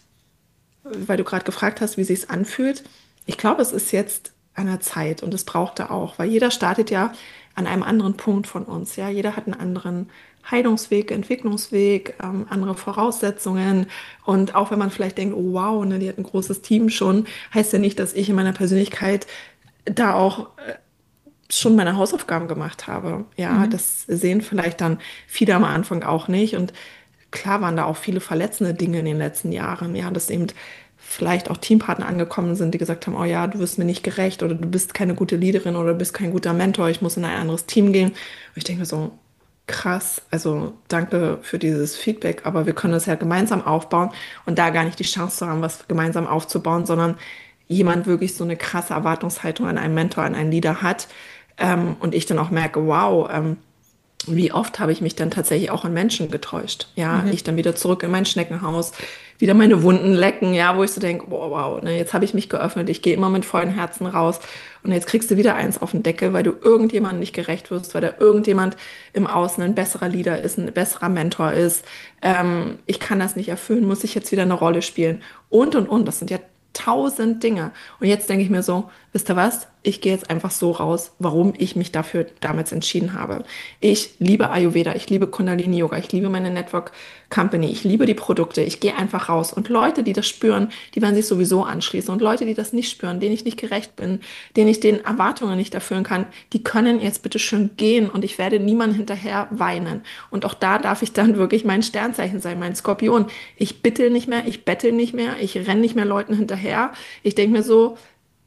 B: weil du gerade gefragt hast, wie sich's anfühlt, ich glaube, es ist jetzt an der Zeit und es brauchte auch, weil jeder startet ja an einem anderen Punkt von uns. Ja, jeder hat einen anderen Heilungsweg, Entwicklungsweg, ähm, andere Voraussetzungen. Und auch wenn man vielleicht denkt, oh wow, ne, die hat ein großes Team schon, heißt ja nicht, dass ich in meiner Persönlichkeit da auch äh, schon meine Hausaufgaben gemacht habe. Ja,
A: Mhm.
B: das sehen vielleicht dann viele am Anfang auch nicht. Und klar waren da auch viele verletzende Dinge in den letzten Jahren. Ja, dass eben vielleicht auch Teampartner angekommen sind, die gesagt haben, oh ja, du wirst mir nicht gerecht oder du bist keine gute Leaderin oder du bist kein guter Mentor, ich muss in ein anderes Team gehen. Und ich denke mir so, krass, also danke für dieses Feedback, aber wir können das ja gemeinsam aufbauen und da gar nicht die Chance zu haben, was gemeinsam aufzubauen, sondern jemand wirklich so eine krasse Erwartungshaltung an einen Mentor, an einen Leader hat, ähm, und ich dann auch merke, wow, ähm, wie oft habe ich mich dann tatsächlich auch in Menschen getäuscht? Ja,
A: Mhm.
B: ich dann wieder zurück in mein Schneckenhaus, wieder meine Wunden lecken, ja, wo ich so denke, wow, wow, ne, jetzt habe ich mich geöffnet, ich gehe immer mit vollen Herzen raus und jetzt kriegst du wieder eins auf den Deckel, weil du irgendjemandem nicht gerecht wirst, weil da irgendjemand im Außen ein besserer Leader ist, ein besserer Mentor ist. Ähm, ich kann das nicht erfüllen, muss ich jetzt wieder eine Rolle spielen und und und. Das sind ja tausend Dinge. Und jetzt denke ich mir so, wisst ihr was? Ich gehe jetzt einfach so raus, warum ich mich dafür damals entschieden habe. Ich liebe Ayurveda, ich liebe Kundalini Yoga, ich liebe meine Network Company, ich liebe die Produkte. Ich gehe einfach raus. Und Leute, die das spüren, die werden sich sowieso anschließen. Und Leute, die das nicht spüren, denen ich nicht gerecht bin, denen ich den Erwartungen nicht erfüllen kann, die können jetzt bitte schön gehen und ich werde niemandem hinterher weinen. Und auch da darf ich dann wirklich mein Sternzeichen sein, mein Skorpion. Ich bitte nicht mehr, ich bettel nicht mehr, ich renne nicht mehr Leuten hinterher. Ich denke mir so,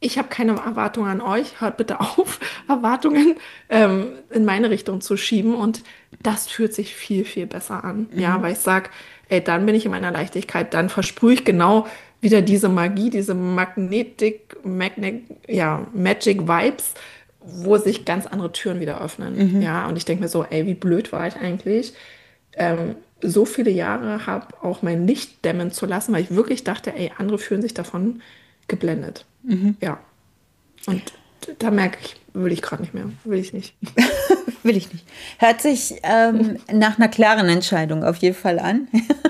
B: ich habe keine Erwartungen an euch. Hört bitte auf, Erwartungen ähm, in meine Richtung zu schieben. Und das fühlt sich viel, viel besser an. Ja,
A: Mhm.
B: weil ich sage, ey, dann bin ich in meiner Leichtigkeit, dann versprühe ich genau wieder diese Magie, diese Magnetic, Magnet, ja, Magic Vibes, wo sich ganz andere Türen wieder öffnen.
A: Mhm.
B: Ja, und ich denke mir so, ey, wie blöd war ich eigentlich, ähm, so viele Jahre habe auch mein Licht dämmen zu lassen, weil ich wirklich dachte, ey, andere fühlen sich davon geblendet.
A: Mhm.
B: Ja, und da merke ich, will ich gerade nicht mehr, will ich nicht.
A: Will ich nicht. Hört sich ähm, nach einer klaren Entscheidung auf jeden Fall an.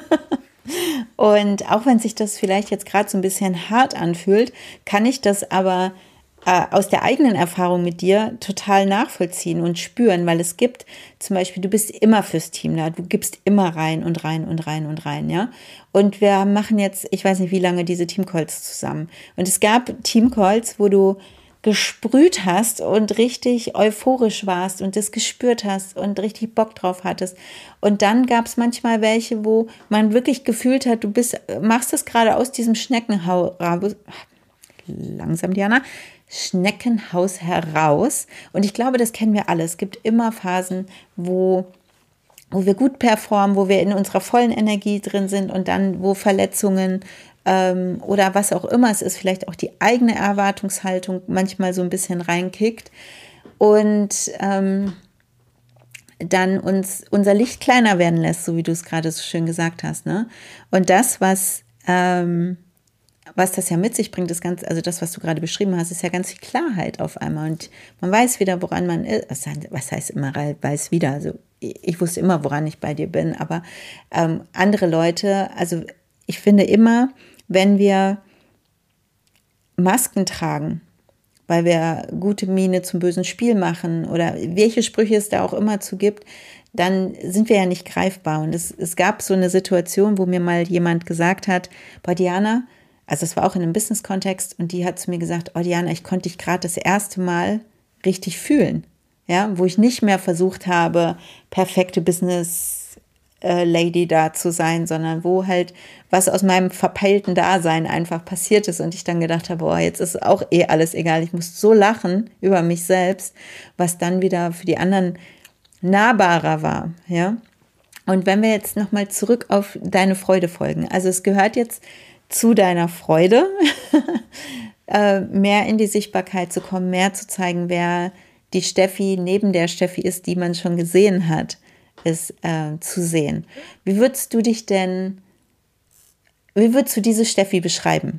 A: Und auch wenn sich das vielleicht jetzt gerade so ein bisschen hart anfühlt, kann ich das aber äh, aus der eigenen Erfahrung mit dir total nachvollziehen und spüren, weil es gibt zum Beispiel, du bist immer fürs Team da, du gibst immer rein und rein und rein und rein, ja. Und wir machen jetzt, ich weiß nicht wie lange, diese Teamcalls zusammen. Und es gab Teamcalls, wo du gesprüht hast und richtig euphorisch warst und das gespürt hast und richtig Bock drauf hattest. Und dann gab es manchmal welche, wo man wirklich gefühlt hat, du bist, machst es gerade aus diesem Schneckenhaus, langsam Diana, Schneckenhaus heraus. Und ich glaube, das kennen wir alle. Es gibt immer Phasen, wo wo wir gut performen, wo wir in unserer vollen Energie drin sind und dann, wo Verletzungen ähm, oder was auch immer es ist, vielleicht auch die eigene Erwartungshaltung manchmal so ein bisschen reinkickt und ähm, dann uns unser Licht kleiner werden lässt, so wie du es gerade so schön gesagt hast. Ne? Und das, was, ähm, was das ja mit sich bringt, ist ganz, also das, was du gerade beschrieben hast, ist ja ganz viel Klarheit auf einmal. Und man weiß wieder, woran man ist. Was heißt immer, weiß wieder? Also ich wusste immer, woran ich bei dir bin, aber ähm, andere Leute, also ich finde immer, wenn wir Masken tragen, weil wir gute Miene zum bösen Spiel machen oder welche Sprüche es da auch immer zu gibt, dann sind wir ja nicht greifbar. Und es, es gab so eine Situation, wo mir mal jemand gesagt hat, boah, Diana, also es war auch in einem Business-Kontext und die hat zu mir gesagt, oh Diana, ich konnte dich gerade das erste Mal richtig fühlen. Ja, wo ich nicht mehr versucht habe, perfekte Business-Lady da zu sein, sondern wo halt was aus meinem verpeilten Dasein einfach passiert ist und ich dann gedacht habe, oh, jetzt ist auch eh alles egal, ich muss so lachen über mich selbst, was dann wieder für die anderen nahbarer war, ja. Und wenn wir jetzt nochmal zurück auf deine Freude folgen, also es gehört jetzt zu deiner Freude, mehr in die Sichtbarkeit zu kommen, mehr zu zeigen, wer die Steffi neben der Steffi ist, die man schon gesehen hat, ist äh, zu sehen. Wie würdest du dich denn, wie würdest du diese Steffi beschreiben?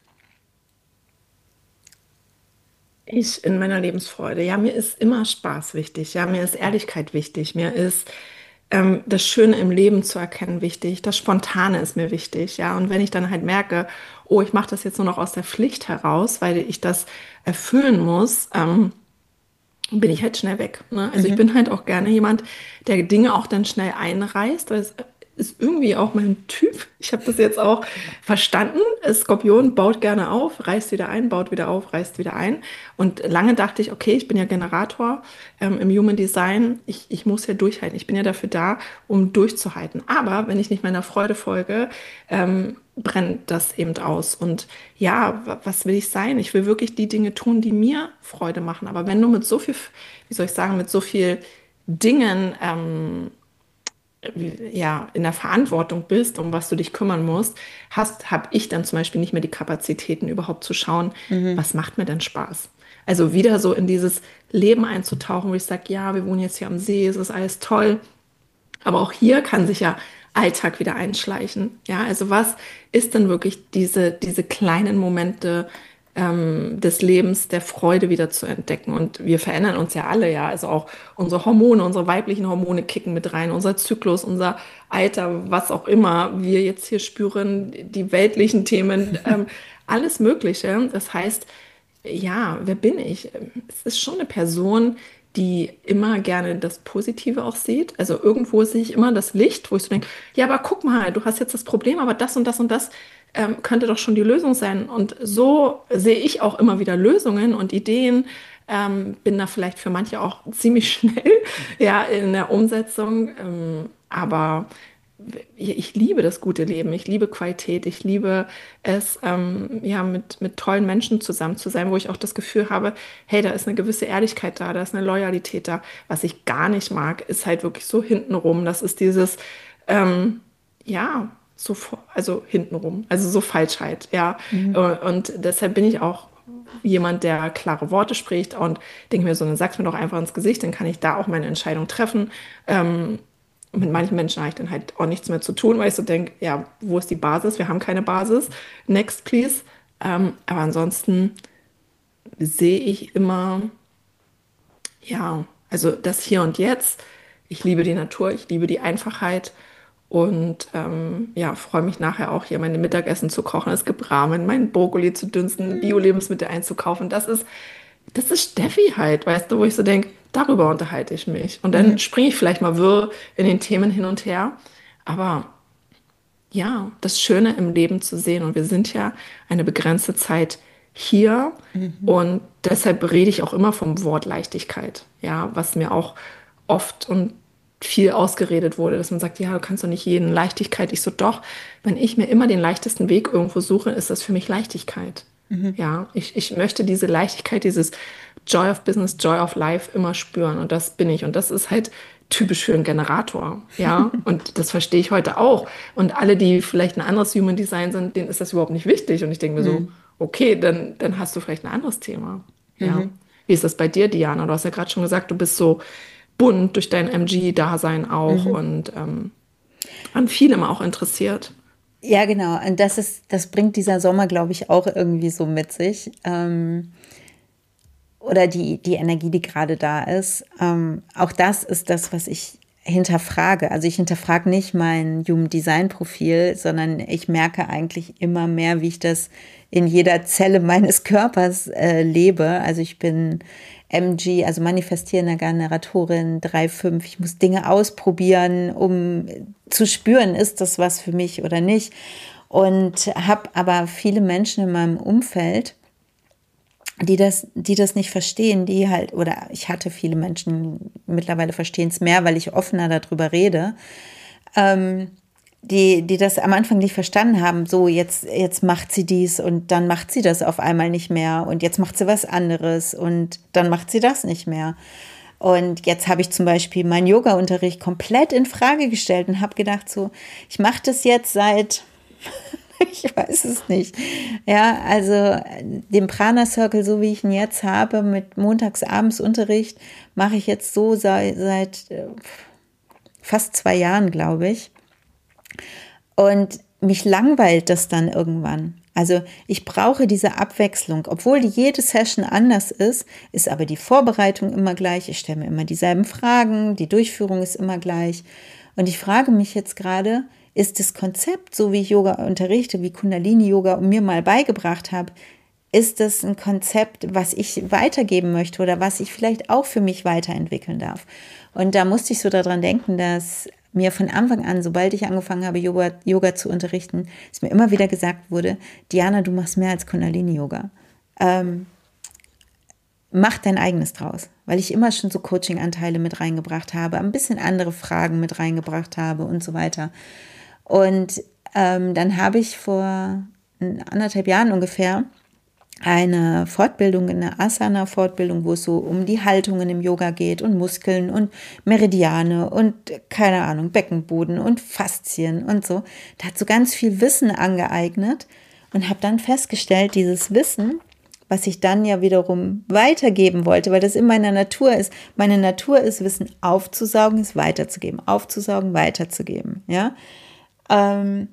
B: Ich in meiner Lebensfreude. Ja, mir ist immer Spaß wichtig. Ja, mir ist Ehrlichkeit wichtig. Mir ist ähm, das Schöne im Leben zu erkennen wichtig. Das Spontane ist mir wichtig. Ja, und wenn ich dann halt merke, oh, ich mache das jetzt nur noch aus der Pflicht heraus, weil ich das erfüllen muss, ähm, bin ich halt schnell weg. Ne? Also ich
A: Mhm.
B: bin halt auch gerne jemand, der Dinge auch dann schnell einreißt. Das ist irgendwie auch mein Typ. Ich habe das jetzt auch verstanden. Skorpion baut gerne auf, reißt wieder ein, baut wieder auf, reißt wieder ein. Und lange dachte ich, okay, ich bin ja Generator ähm, im Human Design. Ich, ich muss ja durchhalten. Ich bin ja dafür da, um durchzuhalten. Aber wenn ich nicht meiner Freude folge, ähm, brennt das eben aus. Und ja, wa- was will ich sein? Ich will wirklich die Dinge tun, die mir Freude machen. Aber wenn du mit so viel, wie soll ich sagen, mit so viel Dingen, ähm, wie- ja, in der Verantwortung bist, um was du dich kümmern musst, hast, habe ich dann zum Beispiel nicht mehr die Kapazitäten, überhaupt zu schauen,
A: Mhm.
B: was macht mir denn Spaß? Also wieder so in dieses Leben einzutauchen, wo ich sage, ja, wir wohnen jetzt hier am See, es ist alles toll. Aber auch hier kann sich ja Alltag wieder einschleichen. Ja, also was ist denn wirklich diese, diese kleinen Momente ähm, des Lebens, der Freude wieder zu entdecken? Und wir verändern uns ja alle, ja. Also auch unsere Hormone, unsere weiblichen Hormone kicken mit rein, unser Zyklus, unser Alter, was auch immer wir jetzt hier spüren, die weltlichen Themen, ähm, alles Mögliche. Das heißt, ja, wer bin ich? Es ist schon eine Person, die immer gerne das Positive auch sieht. Also irgendwo sehe ich immer das Licht, wo ich so denke, ja, aber guck mal, du hast jetzt das Problem, aber das und das und das ähm, könnte doch schon die Lösung sein. Und so sehe ich auch immer wieder Lösungen und Ideen. Ähm, bin da vielleicht für manche auch ziemlich schnell, ja, in der Umsetzung. Ähm, aber ich liebe das gute Leben, ich liebe Qualität, ich liebe es, ähm, ja, mit, mit tollen Menschen zusammen zu sein, wo ich auch das Gefühl habe, hey, da ist eine gewisse Ehrlichkeit da, da ist eine Loyalität da. Was ich gar nicht mag, ist halt wirklich so hintenrum. Das ist dieses, ähm, ja, so, vor- also hintenrum, also so Falschheit, ja.
A: Mhm.
B: Und deshalb bin ich auch jemand, der klare Worte spricht und denke mir so, dann sag's mir doch einfach ins Gesicht, dann kann ich da auch meine Entscheidung treffen. Ähm, mit manchen Menschen habe ich dann halt auch nichts mehr zu tun, weil ich so denke, ja, wo ist die Basis? Wir haben keine Basis. Next, please. Ähm, aber ansonsten sehe ich immer, ja, also das Hier und Jetzt. Ich liebe die Natur, ich liebe die Einfachheit und ähm, ja, freue mich nachher auch hier meine Mittagessen zu kochen. Es gibt Ramen, meinen Brokkoli zu dünsten, Bio-Lebensmittel einzukaufen. Das ist, das ist Steffi halt, weißt du, wo ich so denke, darüber unterhalte ich mich. Und dann
A: Mhm.
B: springe ich vielleicht mal wirr in den Themen hin und her. Aber ja, das Schöne im Leben zu sehen. Und wir sind ja eine begrenzte Zeit hier.
A: Mhm.
B: Und deshalb rede ich auch immer vom Wort Leichtigkeit. Ja, was mir auch oft und viel ausgeredet wurde, dass man sagt, ja, du kannst doch nicht jeden Leichtigkeit. Ich so, doch, wenn ich mir immer den leichtesten Weg irgendwo suche, ist das für mich Leichtigkeit.
A: Mhm.
B: Ja, ich, ich möchte diese Leichtigkeit, dieses Joy of Business, Joy of Life immer spüren. Und das bin ich. Und das ist halt typisch für einen Generator. Ja, und das verstehe ich heute auch. Und alle, die vielleicht ein anderes Human Design sind, denen ist das überhaupt nicht wichtig. Und ich denke mir so,
A: Mhm.
B: okay, dann, dann hast du vielleicht ein anderes Thema. Ja.
A: Mhm.
B: Wie ist das bei dir, Diana? Du hast ja gerade schon gesagt, du bist so bunt durch dein M G-Dasein auch
A: Mhm.
B: und ähm, an vielem auch interessiert.
A: Ja, genau. Und das ist, das bringt dieser Sommer, glaube ich, auch irgendwie so mit sich. Ähm, oder die, die Energie, die gerade da ist. Ähm, auch das ist das, was ich hinterfrage. Also ich hinterfrage nicht mein Human Design Profil, sondern ich merke eigentlich immer mehr, wie ich das in jeder Zelle meines Körpers äh, lebe. Also ich bin M G, also manifestierende Generatorin drei fünf. Ich muss Dinge ausprobieren, um zu spüren, ist das was für mich oder nicht. Und habe aber viele Menschen in meinem Umfeld, die das, die das nicht verstehen, die halt, oder ich hatte viele Menschen, mittlerweile verstehen es mehr, weil ich offener darüber rede, ähm, die, die das am Anfang nicht verstanden haben, so jetzt, jetzt macht sie dies und dann macht sie das auf einmal nicht mehr und jetzt macht sie was anderes und dann macht sie das nicht mehr. Und jetzt habe ich zum Beispiel meinen Yoga-Unterricht komplett in Frage gestellt und habe gedacht so, ich mache das jetzt seit ich weiß es nicht. Ja, also den Prana Circle, so wie ich ihn jetzt habe, mit Montagsabendsunterricht, mache ich jetzt so seit, seit äh, fast zwei Jahren, glaube ich. Und mich langweilt das dann irgendwann. Also ich brauche diese Abwechslung. Obwohl die jede Session anders ist, ist aber die Vorbereitung immer gleich. Ich stelle mir immer dieselben Fragen, die Durchführung ist immer gleich. Und ich frage mich jetzt gerade, ist das Konzept, so wie ich Yoga unterrichte, wie Kundalini-Yoga und mir mal beigebracht habe, ist das ein Konzept, was ich weitergeben möchte oder was ich vielleicht auch für mich weiterentwickeln darf? Und da musste ich so daran denken, dass mir von Anfang an, sobald ich angefangen habe, Yoga, Yoga zu unterrichten, es mir immer wieder gesagt wurde, Diana, du machst mehr als Kundalini-Yoga. Ähm, mach dein eigenes draus, weil ich immer schon so Coaching-Anteile mit reingebracht habe, ein bisschen andere Fragen mit reingebracht habe und so weiter. Und ähm, dann habe ich vor anderthalb Jahren ungefähr eine Fortbildung, eine Asana-Fortbildung, wo es so um die Haltungen im Yoga geht und Muskeln und Meridiane und keine Ahnung, Beckenboden und Faszien und so. Da hat so ganz viel Wissen angeeignet und habe dann festgestellt, dieses Wissen, was ich dann ja wiederum weitergeben wollte, weil das in meiner Natur ist. Meine Natur ist, Wissen aufzusaugen, es weiterzugeben, aufzusaugen, weiterzugeben, ja. Ähm,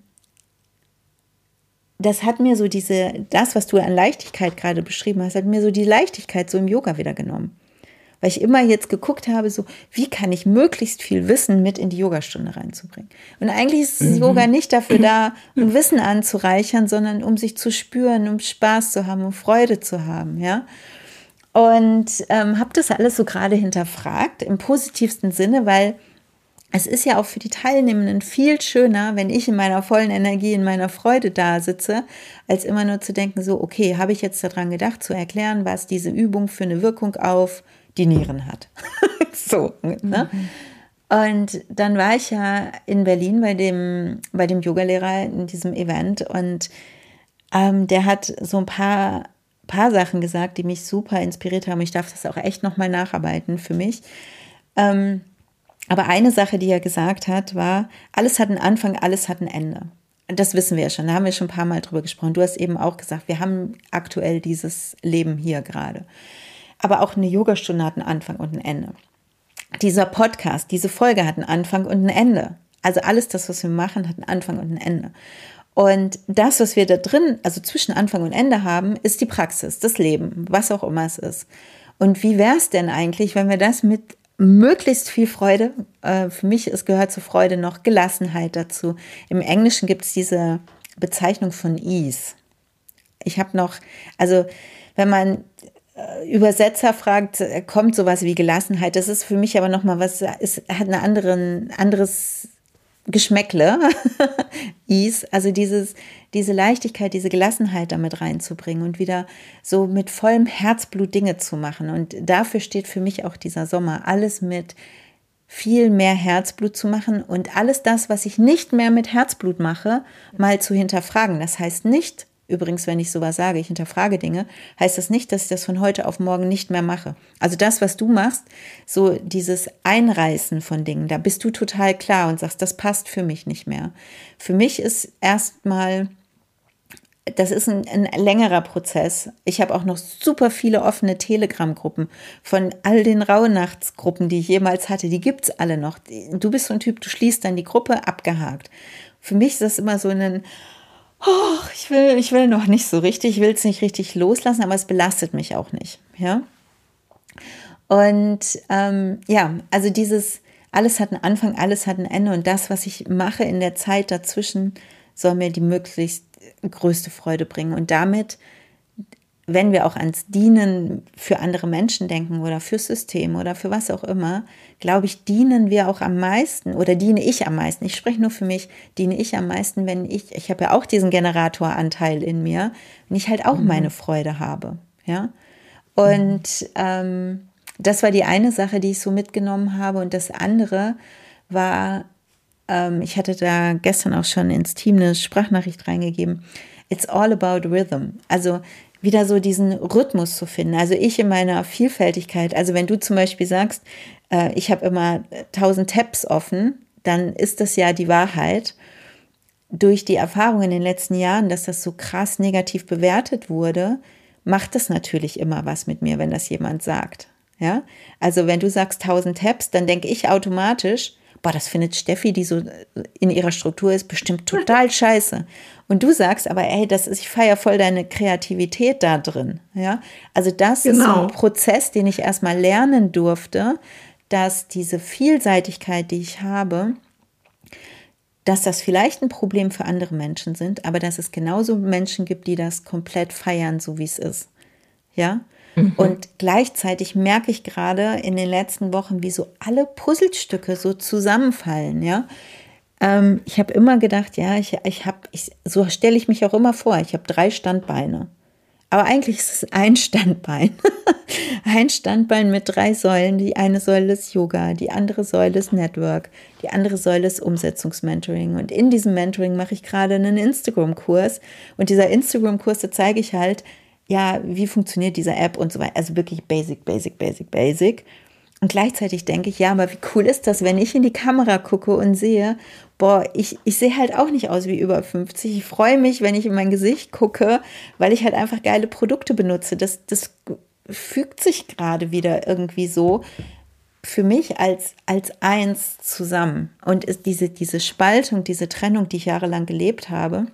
A: das hat mir so diese, das, was du an Leichtigkeit gerade beschrieben hast, hat mir so die Leichtigkeit so im Yoga wieder genommen. Weil ich immer jetzt geguckt habe, so, wie kann ich möglichst viel Wissen mit in die Yogastunde reinzubringen? Und eigentlich ist das Yoga nicht dafür da, um Wissen anzureichern, sondern um sich zu spüren, um Spaß zu haben, um Freude zu haben, ja. Und ähm, habe das alles so gerade hinterfragt, im positivsten Sinne, weil es ist ja auch für die Teilnehmenden viel schöner, wenn ich in meiner vollen Energie, in meiner Freude da sitze, als immer nur zu denken, so, okay, habe ich jetzt daran gedacht, zu erklären, was diese Übung für eine Wirkung auf die Nieren hat. So, ne? Und dann war ich ja in Berlin bei dem, bei dem Yogalehrer in diesem Event und ähm, der hat so ein paar, paar Sachen gesagt, die mich super inspiriert haben. Ich darf das auch echt nochmal nacharbeiten für mich. Ähm, aber eine Sache, die er gesagt hat, war, alles hat einen Anfang, alles hat ein Ende. Das wissen wir ja schon, da haben wir schon ein paar Mal drüber gesprochen. Du hast eben auch gesagt, wir haben aktuell dieses Leben hier gerade. Aber auch eine Yogastunde hat einen Anfang und ein Ende. Dieser Podcast, diese Folge hat einen Anfang und ein Ende. Also alles das, was wir machen, hat einen Anfang und ein Ende. Und das, was wir da drin, also zwischen Anfang und Ende haben, ist die Praxis, das Leben, was auch immer es ist. Und wie wäre es denn eigentlich, wenn wir das mit möglichst viel Freude, äh, für mich, es gehört zur Freude noch Gelassenheit dazu. Im Englischen gibt es diese Bezeichnung von Ease. Ich habe noch, also wenn man Übersetzer fragt, kommt sowas wie Gelassenheit. Das ist für mich aber nochmal was, es hat ein anderen, anderes Geschmäckle. Ease, also dieses, diese Leichtigkeit, diese Gelassenheit damit reinzubringen und wieder so mit vollem Herzblut Dinge zu machen. Und dafür steht für mich auch dieser Sommer, alles mit viel mehr Herzblut zu machen und alles das, was ich nicht mehr mit Herzblut mache, mal zu hinterfragen. Das heißt nicht, übrigens, wenn ich sowas sage, ich hinterfrage Dinge, heißt das nicht, dass ich das von heute auf morgen nicht mehr mache. Also das, was du machst, so dieses Einreißen von Dingen, da bist du total klar und sagst, das passt für mich nicht mehr. Für mich ist erstmal, das ist ein, ein längerer Prozess. Ich habe auch noch super viele offene Telegram-Gruppen von all den Rauhnachtsgruppen, die ich jemals hatte, die gibt es alle noch. Du bist so ein Typ, du schließt dann die Gruppe, abgehakt. Für mich ist das immer so ein Oh, ich will, ich will noch nicht so richtig, ich will es nicht richtig loslassen, aber es belastet mich auch nicht. Ja? Und ähm, ja, also dieses, alles hat einen Anfang, alles hat ein Ende und das, was ich mache in der Zeit dazwischen, soll mir die möglichst größte Freude bringen. Und damit, wenn wir auch ans Dienen für andere Menschen denken oder fürs System oder für was auch immer, glaube ich, dienen wir auch am meisten oder diene ich am meisten. Ich spreche nur für mich, diene ich am meisten, wenn ich, ich habe ja auch diesen Generatoranteil in mir, wenn ich halt auch mhm. meine Freude habe. Ja? Und mhm. ähm, das war die eine Sache, die ich so mitgenommen habe. Und das andere war, ähm, ich hatte da gestern auch schon ins Team eine Sprachnachricht reingegeben, it's all about rhythm. Also wieder so diesen Rhythmus zu finden. Also ich in meiner Vielfältigkeit, also wenn du zum Beispiel sagst, äh, ich habe immer tausend Tabs offen, dann ist das ja die Wahrheit. Durch die Erfahrung in den letzten Jahren, dass das so krass negativ bewertet wurde, macht das natürlich immer was mit mir, wenn das jemand sagt. Ja? Also wenn du sagst tausend Tabs, dann denke ich automatisch, boah, das findet Steffi, die so in ihrer Struktur ist, bestimmt total scheiße. Und du sagst aber, ey, das ist, ich feiere voll deine Kreativität da drin. Ja? Also das genau. ist so ein Prozess, den ich erstmal lernen durfte, dass diese Vielseitigkeit, die ich habe, dass das vielleicht ein Problem für andere Menschen sind, aber dass es genauso Menschen gibt, die das komplett feiern, so wie es ist. Ja? Mhm. Und gleichzeitig merke ich gerade in den letzten Wochen, wie so alle Puzzlestücke so zusammenfallen, ja. Ähm, ich habe immer gedacht, ja, ich, ich habe, ich, so stelle ich mich auch immer vor, ich habe drei Standbeine. Aber eigentlich ist es ein Standbein. Ein Standbein mit drei Säulen. Die eine Säule ist Yoga, die andere Säule ist Network, die andere Säule ist Umsetzungsmentoring. Und in diesem Mentoring mache ich gerade einen Instagram-Kurs. Und dieser Instagram-Kurs, da zeige ich halt, ja, wie funktioniert diese App und so weiter. Also wirklich basic, basic, basic, basic. Und gleichzeitig denke ich, ja, aber wie cool ist das, wenn ich in die Kamera gucke und sehe, boah, ich, ich sehe halt auch nicht aus wie über fünfzig. Ich freue mich, wenn ich in mein Gesicht gucke, weil ich halt einfach geile Produkte benutze. Das, das fügt sich gerade wieder irgendwie so für mich als, als eins zusammen. Und ist diese, diese Spaltung, diese Trennung, die ich jahrelang gelebt habe,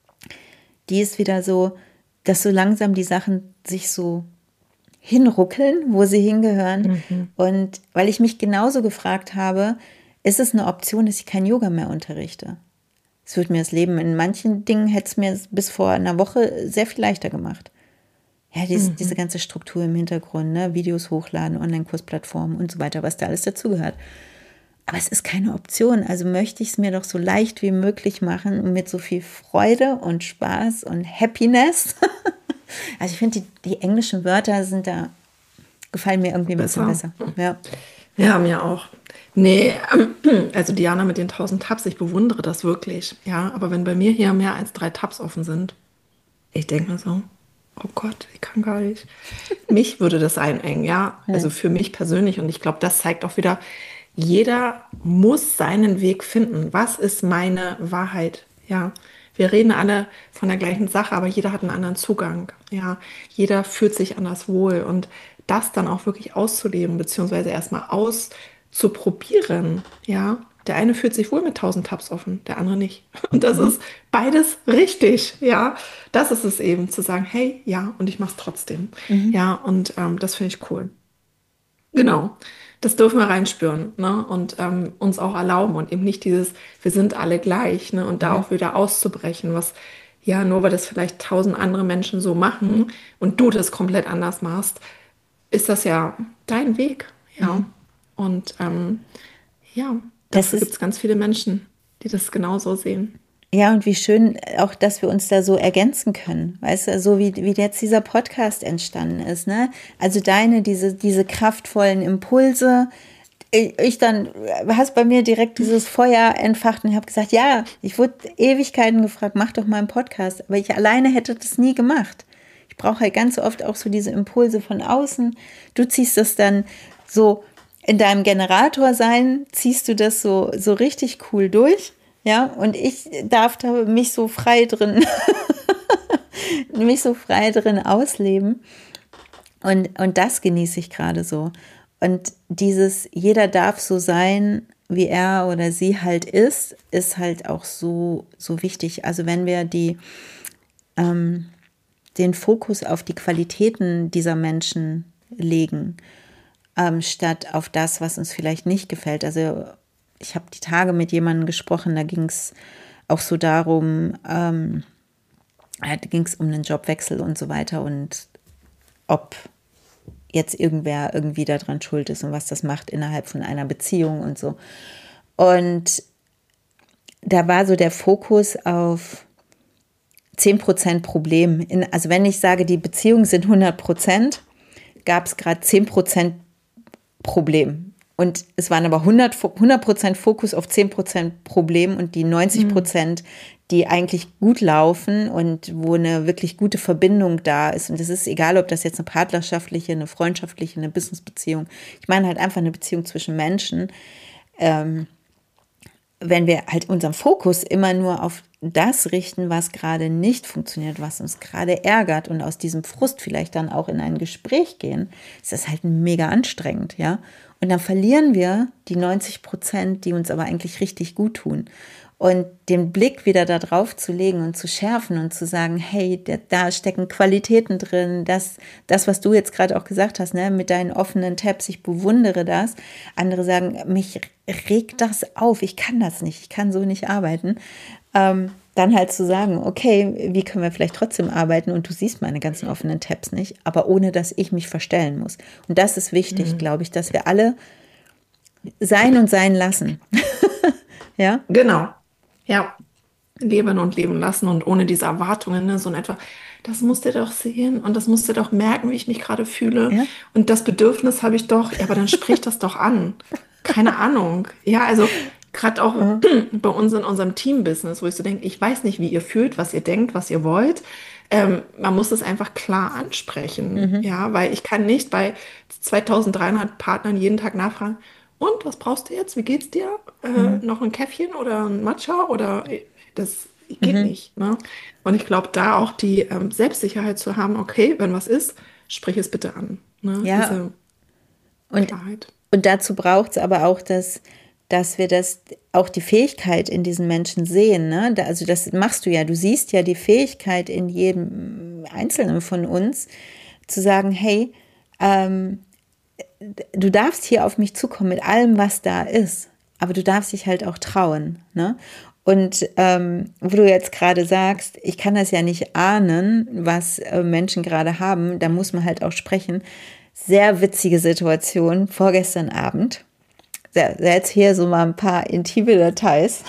A: die ist wieder so, dass so langsam die Sachen sich so hinruckeln, wo sie hingehören. Mhm. Und weil ich mich genauso gefragt habe, ist es eine Option, dass ich kein Yoga mehr unterrichte? Es würde mir das Leben in manchen Dingen, hätte es mir bis vor einer Woche sehr viel leichter gemacht. Ja, diese, mhm. diese ganze Struktur im Hintergrund, ne? Videos hochladen, Online-Kursplattformen und so weiter, was da alles dazugehört. Aber es ist keine Option, also möchte ich es mir doch so leicht wie möglich machen und mit so viel Freude und Spaß und Happiness. Also ich finde, die, die englischen Wörter sind da, gefallen mir irgendwie ein bisschen besser. besser. Ja.
B: Ja, mir auch. Nee, also Diana mit den tausend Tabs, ich bewundere das wirklich. Ja, aber wenn bei mir hier mehr als drei Tabs offen sind, ich denke mir so, oh Gott, ich kann gar nicht. Mich würde das einengen, ja.
A: Ja.
B: Also für mich persönlich. Und ich glaube, das zeigt auch wieder, jeder muss seinen Weg finden. Was ist meine Wahrheit? Ja. Wir reden alle von der gleichen Sache, aber jeder hat einen anderen Zugang. Ja. Jeder fühlt sich anders wohl. Und das dann auch wirklich auszuleben, beziehungsweise erstmal auszuprobieren. Ja. Der eine fühlt sich wohl mit tausend Tabs offen, der andere nicht. Und das
A: Mhm.
B: ist beides richtig. Ja. Das ist es eben, zu sagen, hey, ja, und ich mache es trotzdem.
A: Mhm.
B: Ja, und ähm, das finde ich cool. Genau. Das dürfen wir reinspüren, ne? Und ähm, uns auch erlauben und eben nicht dieses, wir sind alle gleich, ne? Und da
A: Mhm.
B: auch wieder auszubrechen, was, ja, nur weil das vielleicht tausend andere Menschen so machen und du das komplett anders machst, ist das ja dein Weg, ja.
A: Mhm.
B: Und ähm, ja,
A: Das
B: dafür gibt
A: ist,
B: es ganz viele Menschen, die das genauso sehen.
A: ja, und wie schön auch, dass wir uns da so ergänzen können. Weißt du, so wie, wie jetzt dieser Podcast entstanden ist, ne? Also deine, diese, diese kraftvollen Impulse. Ich, ich dann, hast bei mir direkt dieses Feuer entfacht und ich habe gesagt, ja, ich wurde Ewigkeiten gefragt, mach doch mal einen Podcast. Aber ich alleine hätte das nie gemacht. Ich brauche halt ganz oft auch so diese Impulse von außen. Du ziehst das dann so in deinem Generator sein, ziehst du das so, so richtig cool durch. Ja, und ich darf da mich so frei drin, mich so frei drin ausleben. Und, und das genieße ich gerade so. Und dieses, jeder darf so sein, wie er oder sie halt ist, ist halt auch so, so wichtig. Also wenn wir die, ähm, den Fokus auf die Qualitäten dieser Menschen legen, ähm, statt auf das, was uns vielleicht nicht gefällt. Also ich habe die Tage mit jemandem gesprochen, da ging es auch so darum, ähm, da ging es um einen Jobwechsel und so weiter und ob jetzt irgendwer irgendwie daran schuld ist und was das macht innerhalb von einer Beziehung und so. Und da war so der Fokus auf zehn Prozent Problem. In, also wenn ich sage, die Beziehungen sind hundert Prozent, gab es gerade zehn Prozent Problem. Und es waren aber hundert Prozent Fokus auf zehn Prozent Problem und die neunzig Prozent, die eigentlich gut laufen und wo eine wirklich gute Verbindung da ist. Und es ist egal, ob das jetzt eine partnerschaftliche, eine freundschaftliche, eine Businessbeziehung. Ich meine halt einfach eine Beziehung zwischen Menschen. Ähm, wenn wir halt unseren Fokus immer nur auf das richten, was gerade nicht funktioniert, was uns gerade ärgert und aus diesem Frust vielleicht dann auch in ein Gespräch gehen, ist das halt mega anstrengend, ja. Und dann verlieren wir die neunzig Prozent, die uns aber eigentlich richtig gut tun. Und den Blick wieder da drauf zu legen und zu schärfen und zu sagen, hey, da, da stecken Qualitäten drin, das, das, was du jetzt gerade auch gesagt hast, ne, mit deinen offenen Tabs, ich bewundere das. Andere sagen, mich regt das auf, ich kann das nicht, ich kann so nicht arbeiten. Ähm, dann halt zu sagen, okay, wie können wir vielleicht trotzdem arbeiten und du siehst meine ganzen offenen Tabs nicht, aber ohne, dass ich mich verstellen muss. Und das ist wichtig, glaube ich, dass wir alle sein und sein lassen. Ja?
B: Genau. Ja. Leben und leben lassen und ohne diese Erwartungen, ne, so in etwa, das musst du doch sehen und das musst du doch merken, wie ich mich gerade fühle.
A: Ja?
B: Und das Bedürfnis habe ich doch, ja, aber dann sprich das doch an. Keine Ahnung. Ja, also gerade auch
A: Mhm.
B: bei uns in unserem Team-Business, wo ich so denke, ich weiß nicht, wie ihr fühlt, was ihr denkt, was ihr wollt. Ähm, man muss es einfach klar ansprechen.
A: Mhm.
B: Ja, weil ich kann nicht bei zweitausenddreihundert Partnern jeden Tag nachfragen, und was brauchst du jetzt? Wie geht's dir? Äh,
A: Mhm.
B: noch ein Käffchen oder ein Matcha? Oder das geht
A: Mhm.
B: nicht. Ne? Und ich glaube, da auch die ähm, Selbstsicherheit zu haben, okay, wenn was ist, sprich es bitte an. Ne?
A: Ja,
B: Diese
A: und,
B: Klarheit.
A: und dazu braucht es aber auch, dass, dass wir das, auch die Fähigkeit in diesen Menschen sehen. Ne? Da, also das machst du ja. Du siehst ja die Fähigkeit in jedem Einzelnen von uns, zu sagen, hey, ähm, du darfst hier auf mich zukommen mit allem, was da ist. Aber du darfst dich halt auch trauen. Ne? Und ähm, wo du jetzt gerade sagst, ich kann das ja nicht ahnen, was äh, Menschen gerade haben, da muss man halt auch sprechen. Sehr witzige Situation vorgestern Abend. Jetzt hier so mal ein paar intime Details.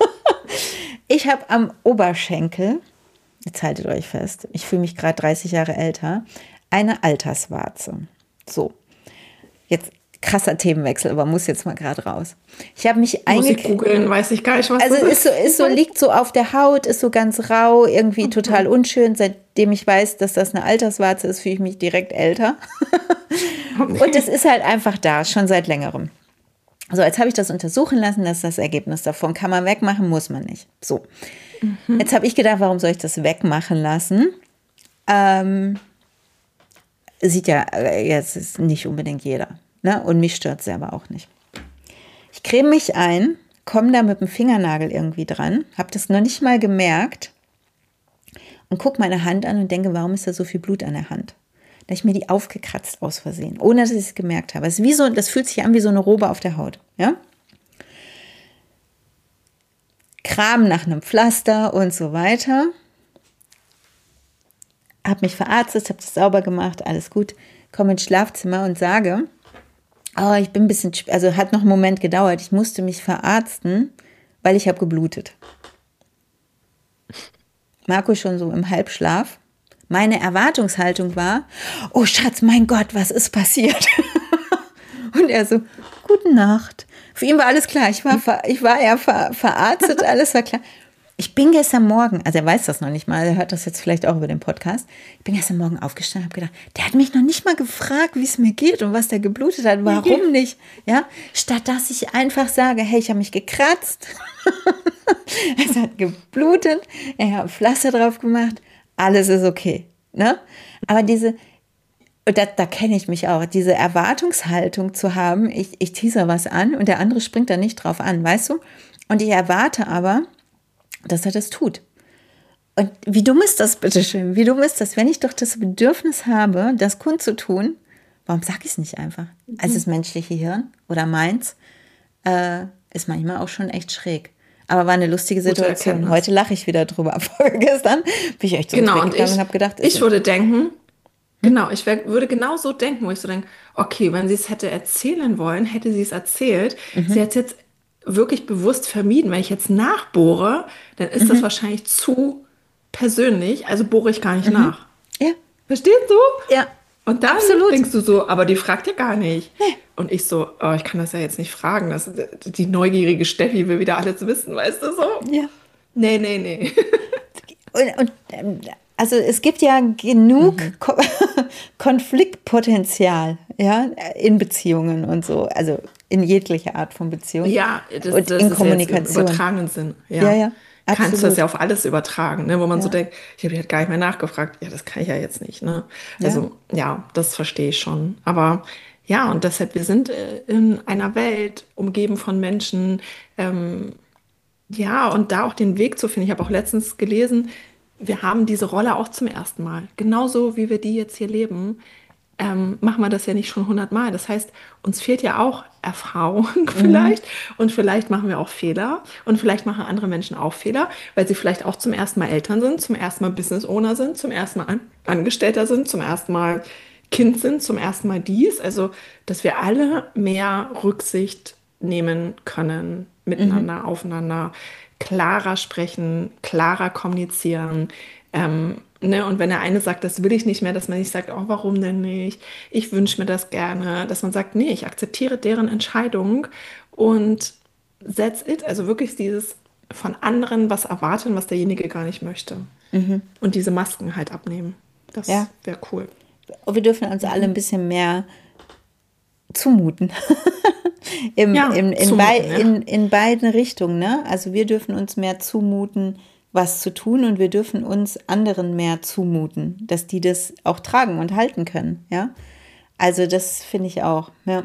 A: Ich habe am Oberschenkel, jetzt haltet euch fest, ich fühle mich gerade dreißig Jahre älter, eine Alterswarze. So, jetzt Krasser Themenwechsel, aber muss jetzt mal gerade raus. Ich habe mich
B: Muss ich
A: eingecremt.
B: googeln, weiß ich gar nicht, was
A: Also
B: das
A: ist so,
B: ist.
A: ist so, liegt so auf der Haut, ist so ganz rau, irgendwie total unschön. Seitdem ich weiß, dass das eine Alterswarze ist, fühle ich mich direkt älter. Und es ist halt einfach da, schon seit längerem. So, jetzt habe ich das untersuchen lassen, das ist das Ergebnis davon. Kann man wegmachen, muss man nicht. So, jetzt habe ich gedacht, warum soll ich das wegmachen lassen? Ähm, sieht ja, äh, jetzt ist nicht unbedingt jeder. Ne? Und mich stört es selber auch nicht. Ich creme mich ein, komme da mit dem Fingernagel irgendwie dran, habe das noch nicht mal gemerkt und gucke meine Hand an und denke, warum ist da so viel Blut an der Hand? Da habe ich mir die aufgekratzt aus Versehen, ohne dass ich es gemerkt habe. Es ist wie so, das fühlt sich an wie so eine Robe auf der Haut. Ja? Kram nach einem Pflaster und so weiter. Habe mich verarztet, habe das sauber gemacht, alles gut. Komme ins Schlafzimmer und sage, oh, ich bin ein bisschen, also hat noch einen Moment gedauert. Ich musste mich verarzten, weil ich habe geblutet. Marco schon so im Halbschlaf. Meine Erwartungshaltung war, oh Schatz, mein Gott, was ist passiert? Und er so, gute Nacht. Für ihn war alles klar. Ich war, ver, ich war ja ver, verarztet, alles war klar. Ich bin gestern Morgen, also er weiß das noch nicht mal, er hört das jetzt vielleicht auch über den Podcast. Ich bin gestern Morgen aufgestanden und habe gedacht, der hat mich noch nicht mal gefragt, wie es mir geht und was der geblutet hat. Warum nicht? Ja, statt dass ich einfach sage, hey, ich habe mich gekratzt. Es hat geblutet, er hat Pflaster drauf gemacht, alles ist okay. Ne? Aber diese, da, da kenne ich mich auch, diese Erwartungshaltung zu haben, ich, ich teaser was an und der andere springt da nicht drauf an, weißt du? Und ich erwarte aber, dass er das tut. Und wie dumm ist das, bitteschön? Wie dumm ist das, wenn ich doch das Bedürfnis habe, das kundzutun, warum sage ich es nicht einfach? Also das menschliche Hirn oder meins äh, ist manchmal auch schon echt schräg. Aber war eine lustige Situation. Heute lache ich wieder drüber. Vorgestern bin ich echt so
B: genau, und ich,
A: und habe gedacht,
B: ich würde denken, genau, ich wär, würde genau so denken, wo ich so denke, okay, wenn sie es hätte erzählen wollen, hätte sie es erzählt. Mhm. Sie hat es jetzt wirklich bewusst vermieden. Wenn ich jetzt nachbohre, dann ist mhm. das wahrscheinlich zu persönlich, also bohre ich gar nicht mhm. nach.
A: Ja.
B: Verstehst du?
A: Ja.
B: Und dann
A: Absolut.
B: denkst du so, aber die fragt ja gar nicht. Nee. Und ich so, oh, ich kann das ja jetzt nicht fragen. Das, die neugierige Steffi will wieder alles wissen, weißt du so?
A: Ja.
B: Nee, nee, nee.
A: Und, und also es gibt ja genug mhm. Ko- Konfliktpotenzial, ja, in Beziehungen und so, also in jeglicher Art von Beziehung.
B: Ja, das,
A: und
B: das
A: in
B: ist
A: Kommunikation.
B: Jetzt im übertragenen Sinn. Ja,
A: ja. ja
B: Kannst du das ja auf alles übertragen, ne? Wo man
A: ja.
B: so denkt, ich habe halt gar nicht mehr nachgefragt. Ja, das kann ich ja jetzt nicht. Ne? Also ja, ja das verstehe ich schon. Aber ja, und deshalb, wir sind in einer Welt umgeben von Menschen. Ähm, ja, und da auch den Weg zu finden. Ich habe auch letztens gelesen, wir haben diese Rolle auch zum ersten Mal. Genauso wie wir die jetzt hier leben, ähm, machen wir das ja nicht schon hundertmal. Das heißt, uns fehlt ja auch Erfahrung vielleicht mhm. und vielleicht machen wir auch Fehler und vielleicht machen andere Menschen auch Fehler, weil sie vielleicht auch zum ersten Mal Eltern sind, zum ersten Mal Business Owner sind, zum ersten Mal An- Angestellter sind, zum ersten Mal Kind sind, zum ersten Mal dies. Also, dass wir alle mehr Rücksicht nehmen können, miteinander, mhm. aufeinander, klarer sprechen, klarer kommunizieren, ähm, Ne, und wenn der eine sagt, das will ich nicht mehr, dass man nicht sagt, oh, warum denn nicht? Ich wünsche mir das gerne. Dass man sagt, nee, ich akzeptiere deren Entscheidung und that's it. Also wirklich dieses von anderen was erwarten, was derjenige gar nicht möchte. Mhm. Und diese Masken halt abnehmen. Das ja. wäre cool.
A: Und wir dürfen uns mhm. alle ein bisschen mehr zumuten. Im,
B: ja,
A: im, in,
B: zumuten
A: bei,
B: ja.
A: in, in beiden Richtungen. Ne? Also wir dürfen uns mehr zumuten, was zu tun und wir dürfen uns anderen mehr zumuten, dass die das auch tragen und halten können, ja. Also das finde ich auch, ja.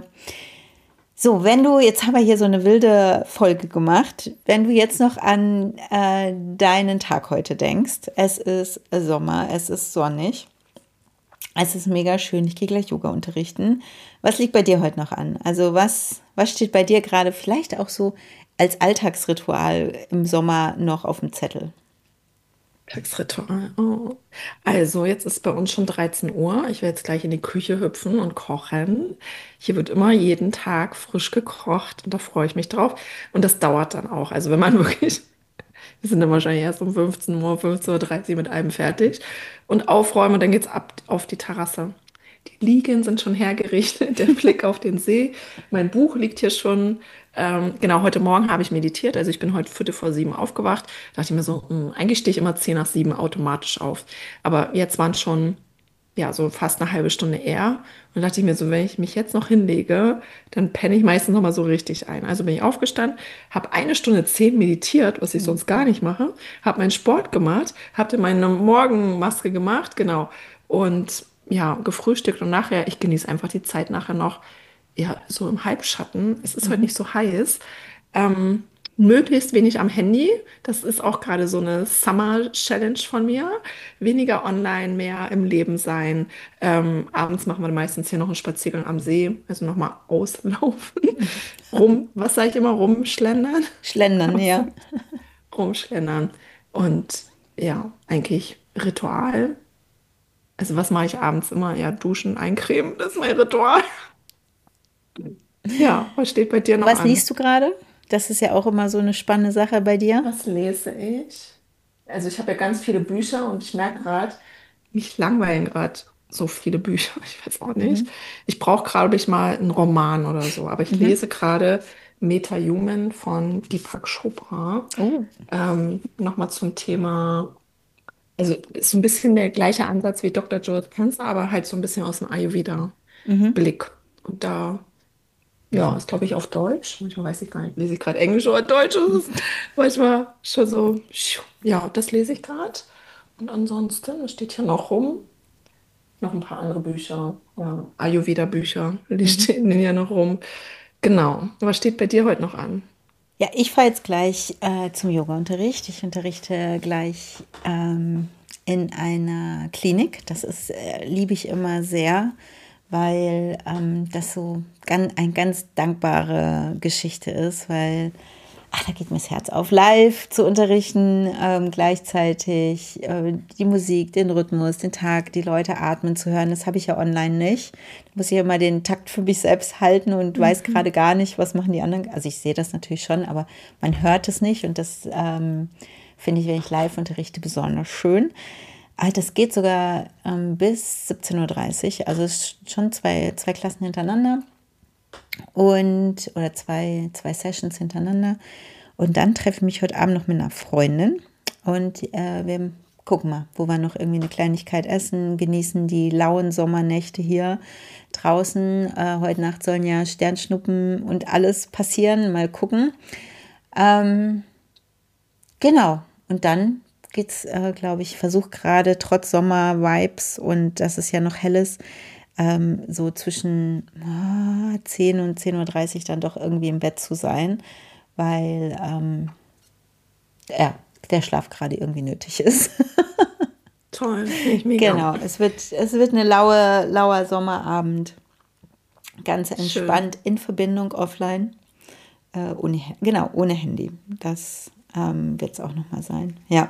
A: So, wenn du, jetzt haben wir hier so eine wilde Folge gemacht, wenn du jetzt noch an äh, deinen Tag heute denkst, es ist Sommer, es ist sonnig, es ist mega schön, ich gehe gleich Yoga unterrichten. Was liegt bei dir heute noch an? Also was, was steht bei dir gerade vielleicht auch so als Alltagsritual im Sommer noch auf dem Zettel?
B: Alltagsritual. Oh. Also, jetzt ist bei uns schon dreizehn Uhr. Ich werde jetzt gleich in die Küche hüpfen und kochen. Hier wird immer jeden Tag frisch gekocht und da freue ich mich drauf. Und das dauert dann auch. Also, wenn man wirklich, wir sind dann wahrscheinlich erst um fünfzehn Uhr, fünfzehn Uhr dreißig mit allem fertig und aufräumen und dann geht es ab auf die Terrasse. Die Liegen sind schon hergerichtet, der Blick auf den See. Mein Buch liegt hier schon. Ähm, genau, heute Morgen habe ich meditiert. Also ich bin heute Viertel vor sieben aufgewacht. Da dachte ich mir so, hm, eigentlich stehe ich immer zehn nach sieben automatisch auf. Aber jetzt waren es schon, ja, so fast eine halbe Stunde eher. Und dachte ich mir so, wenn ich mich jetzt noch hinlege, dann penne ich meistens noch mal so richtig ein. Also bin ich aufgestanden, habe eine Stunde zehn meditiert, was ich sonst gar nicht mache, habe meinen Sport gemacht, habe meine Morgenmaske gemacht, genau. Und ja, gefrühstückt und nachher, ich genieße einfach die Zeit nachher noch, ja, so im Halbschatten. Es ist heute
A: Mhm.
B: nicht so heiß. Ähm, Möglichst wenig am Handy. Das ist auch gerade so eine Summer-Challenge von mir. Weniger online, mehr im Leben sein. Ähm, abends machen wir meistens hier noch einen Spaziergang am See, also nochmal auslaufen. Rum, was sage ich immer, rumschlendern?
A: Schlendern, ja.
B: Rumschlendern. Und ja, eigentlich Ritual. Also was mache ich abends immer? Ja, duschen, eincremen, das ist mein Ritual. Ja, was steht bei dir noch
A: Was
B: an?
A: liest du gerade? Das ist ja auch immer so eine spannende Sache bei dir.
B: Was lese ich? Also ich habe ja ganz viele Bücher und ich merke gerade, mich langweilen gerade so viele Bücher. Ich weiß auch nicht.
A: Mhm.
B: Ich brauche gerade ich mal einen Roman oder so. Aber ich
A: Mhm.
B: lese gerade Meta Human von Deepak Chopra.
A: Oh.
B: Ähm, nochmal zum Thema, also ist so ein bisschen der gleiche Ansatz wie Doktor Joe Dispenza, aber halt so ein bisschen aus dem
A: Mhm.
B: Ayurveda-Blick. Und da ja, ist glaube ich auf Deutsch. Manchmal weiß ich gar nicht, lese ich gerade Englisch oder Deutsch. Das ist manchmal schon so, ja, das lese ich gerade. Und ansonsten, was steht hier noch rum? Noch ein paar andere Bücher. Ja, Ayurveda-Bücher, die
A: Mhm.
B: stehen hier noch rum. Genau. Was steht bei dir heute noch an?
A: Ja, ich fahre jetzt gleich äh, zum Yoga-Unterricht. Ich unterrichte gleich ähm, in einer Klinik. Das ist, äh, liebe ich immer sehr, weil ähm, das so ganz, eine ganz dankbare Geschichte ist, weil ach, da geht mir das Herz auf, live zu unterrichten, ähm, gleichzeitig äh, die Musik, den Rhythmus, den Tag, die Leute atmen zu hören. Das habe ich ja online nicht. Da muss ich immer den Takt für mich selbst halten und weiß
B: Mhm.
A: gerade gar nicht, was machen die anderen. Also ich sehe das natürlich schon, aber man hört es nicht und das ähm, finde ich, wenn ich live unterrichte, besonders schön. Ah, das geht sogar ähm, bis siebzehn Uhr dreißig, also es ist schon zwei, zwei Klassen hintereinander und oder zwei, zwei Sessions hintereinander. Und dann treffe ich mich heute Abend noch mit einer Freundin und äh, wir gucken mal, wo wir noch irgendwie eine Kleinigkeit essen, genießen die lauen Sommernächte hier draußen. Äh, heute Nacht sollen ja Sternschnuppen und alles passieren. Mal gucken. Ähm, genau. Und dann geht's, äh, glaube ich, versuche gerade trotz Sommer-Vibes und dass es ja noch hell ist, ähm, so zwischen ah, zehn und zehn Uhr dreißig dann doch irgendwie im Bett zu sein, weil ähm, ja, der Schlaf gerade irgendwie nötig ist.
B: Toll, finde ich mega.
A: Genau, es wird, es wird eine laue, lauer Sommerabend, ganz
B: Schön.
A: entspannt in Verbindung offline, äh, ohne, genau, ohne Handy. Das ähm, wird es auch nochmal sein. Ja,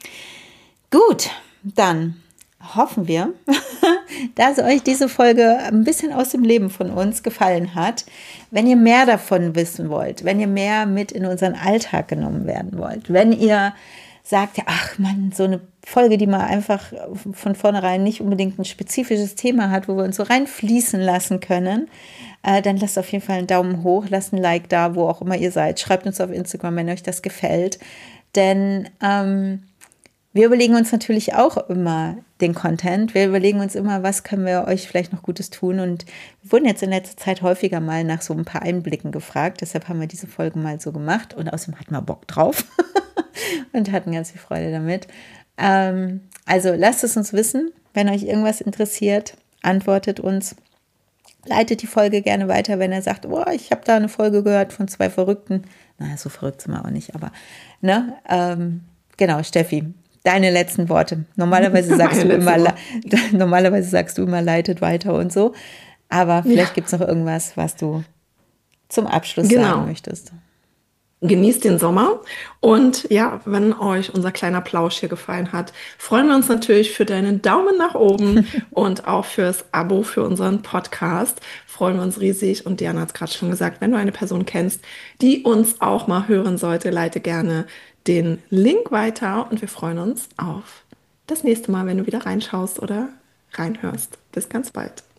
A: gut, dann hoffen wir, dass euch diese Folge ein bisschen aus dem Leben von uns gefallen hat. Wenn ihr mehr davon wissen wollt, wenn ihr mehr mit in unseren Alltag genommen werden wollt, wenn ihr sagt, ach man, so eine Folge, die mal einfach von vornherein nicht unbedingt ein spezifisches Thema hat, wo wir uns so reinfließen lassen können, äh, dann lasst auf jeden Fall einen Daumen hoch, lasst ein Like da, wo auch immer ihr seid. Schreibt uns auf Instagram, wenn euch das gefällt. Denn ähm, wir überlegen uns natürlich auch immer den Content. Wir überlegen uns immer, was können wir euch vielleicht noch Gutes tun. Und wir wurden jetzt in letzter Zeit häufiger mal nach so ein paar Einblicken gefragt. Deshalb haben wir diese Folge mal so gemacht. Und außerdem hatten wir Bock drauf und hatten ganz viel Freude damit. Ähm, also lasst es uns wissen, wenn euch irgendwas interessiert. Antwortet uns. Leitet die Folge gerne weiter, wenn er sagt, oh, ich habe da eine Folge gehört von zwei Verrückten. Na, so verrückt sind wir auch nicht, aber ne, ähm, genau, Steffi, deine letzten Worte. Normalerweise sagst
B: Meine
A: du immer,
B: letzten Worte.
A: normalerweise sagst du immer, leitet weiter und so. Aber
B: Ja,
A: vielleicht gibt es noch irgendwas, was du zum Abschluss sagen
B: genau.
A: möchtest.
B: Genießt den Sommer und ja, wenn euch unser kleiner Plausch hier gefallen hat, freuen wir uns natürlich für deinen Daumen nach oben und auch fürs Abo für unseren Podcast. Freuen wir uns riesig und Diana hat es gerade schon gesagt, wenn du eine Person kennst, die uns auch mal hören sollte, leite gerne den Link weiter und wir freuen uns auf das nächste Mal, wenn du wieder reinschaust oder reinhörst. Bis ganz bald.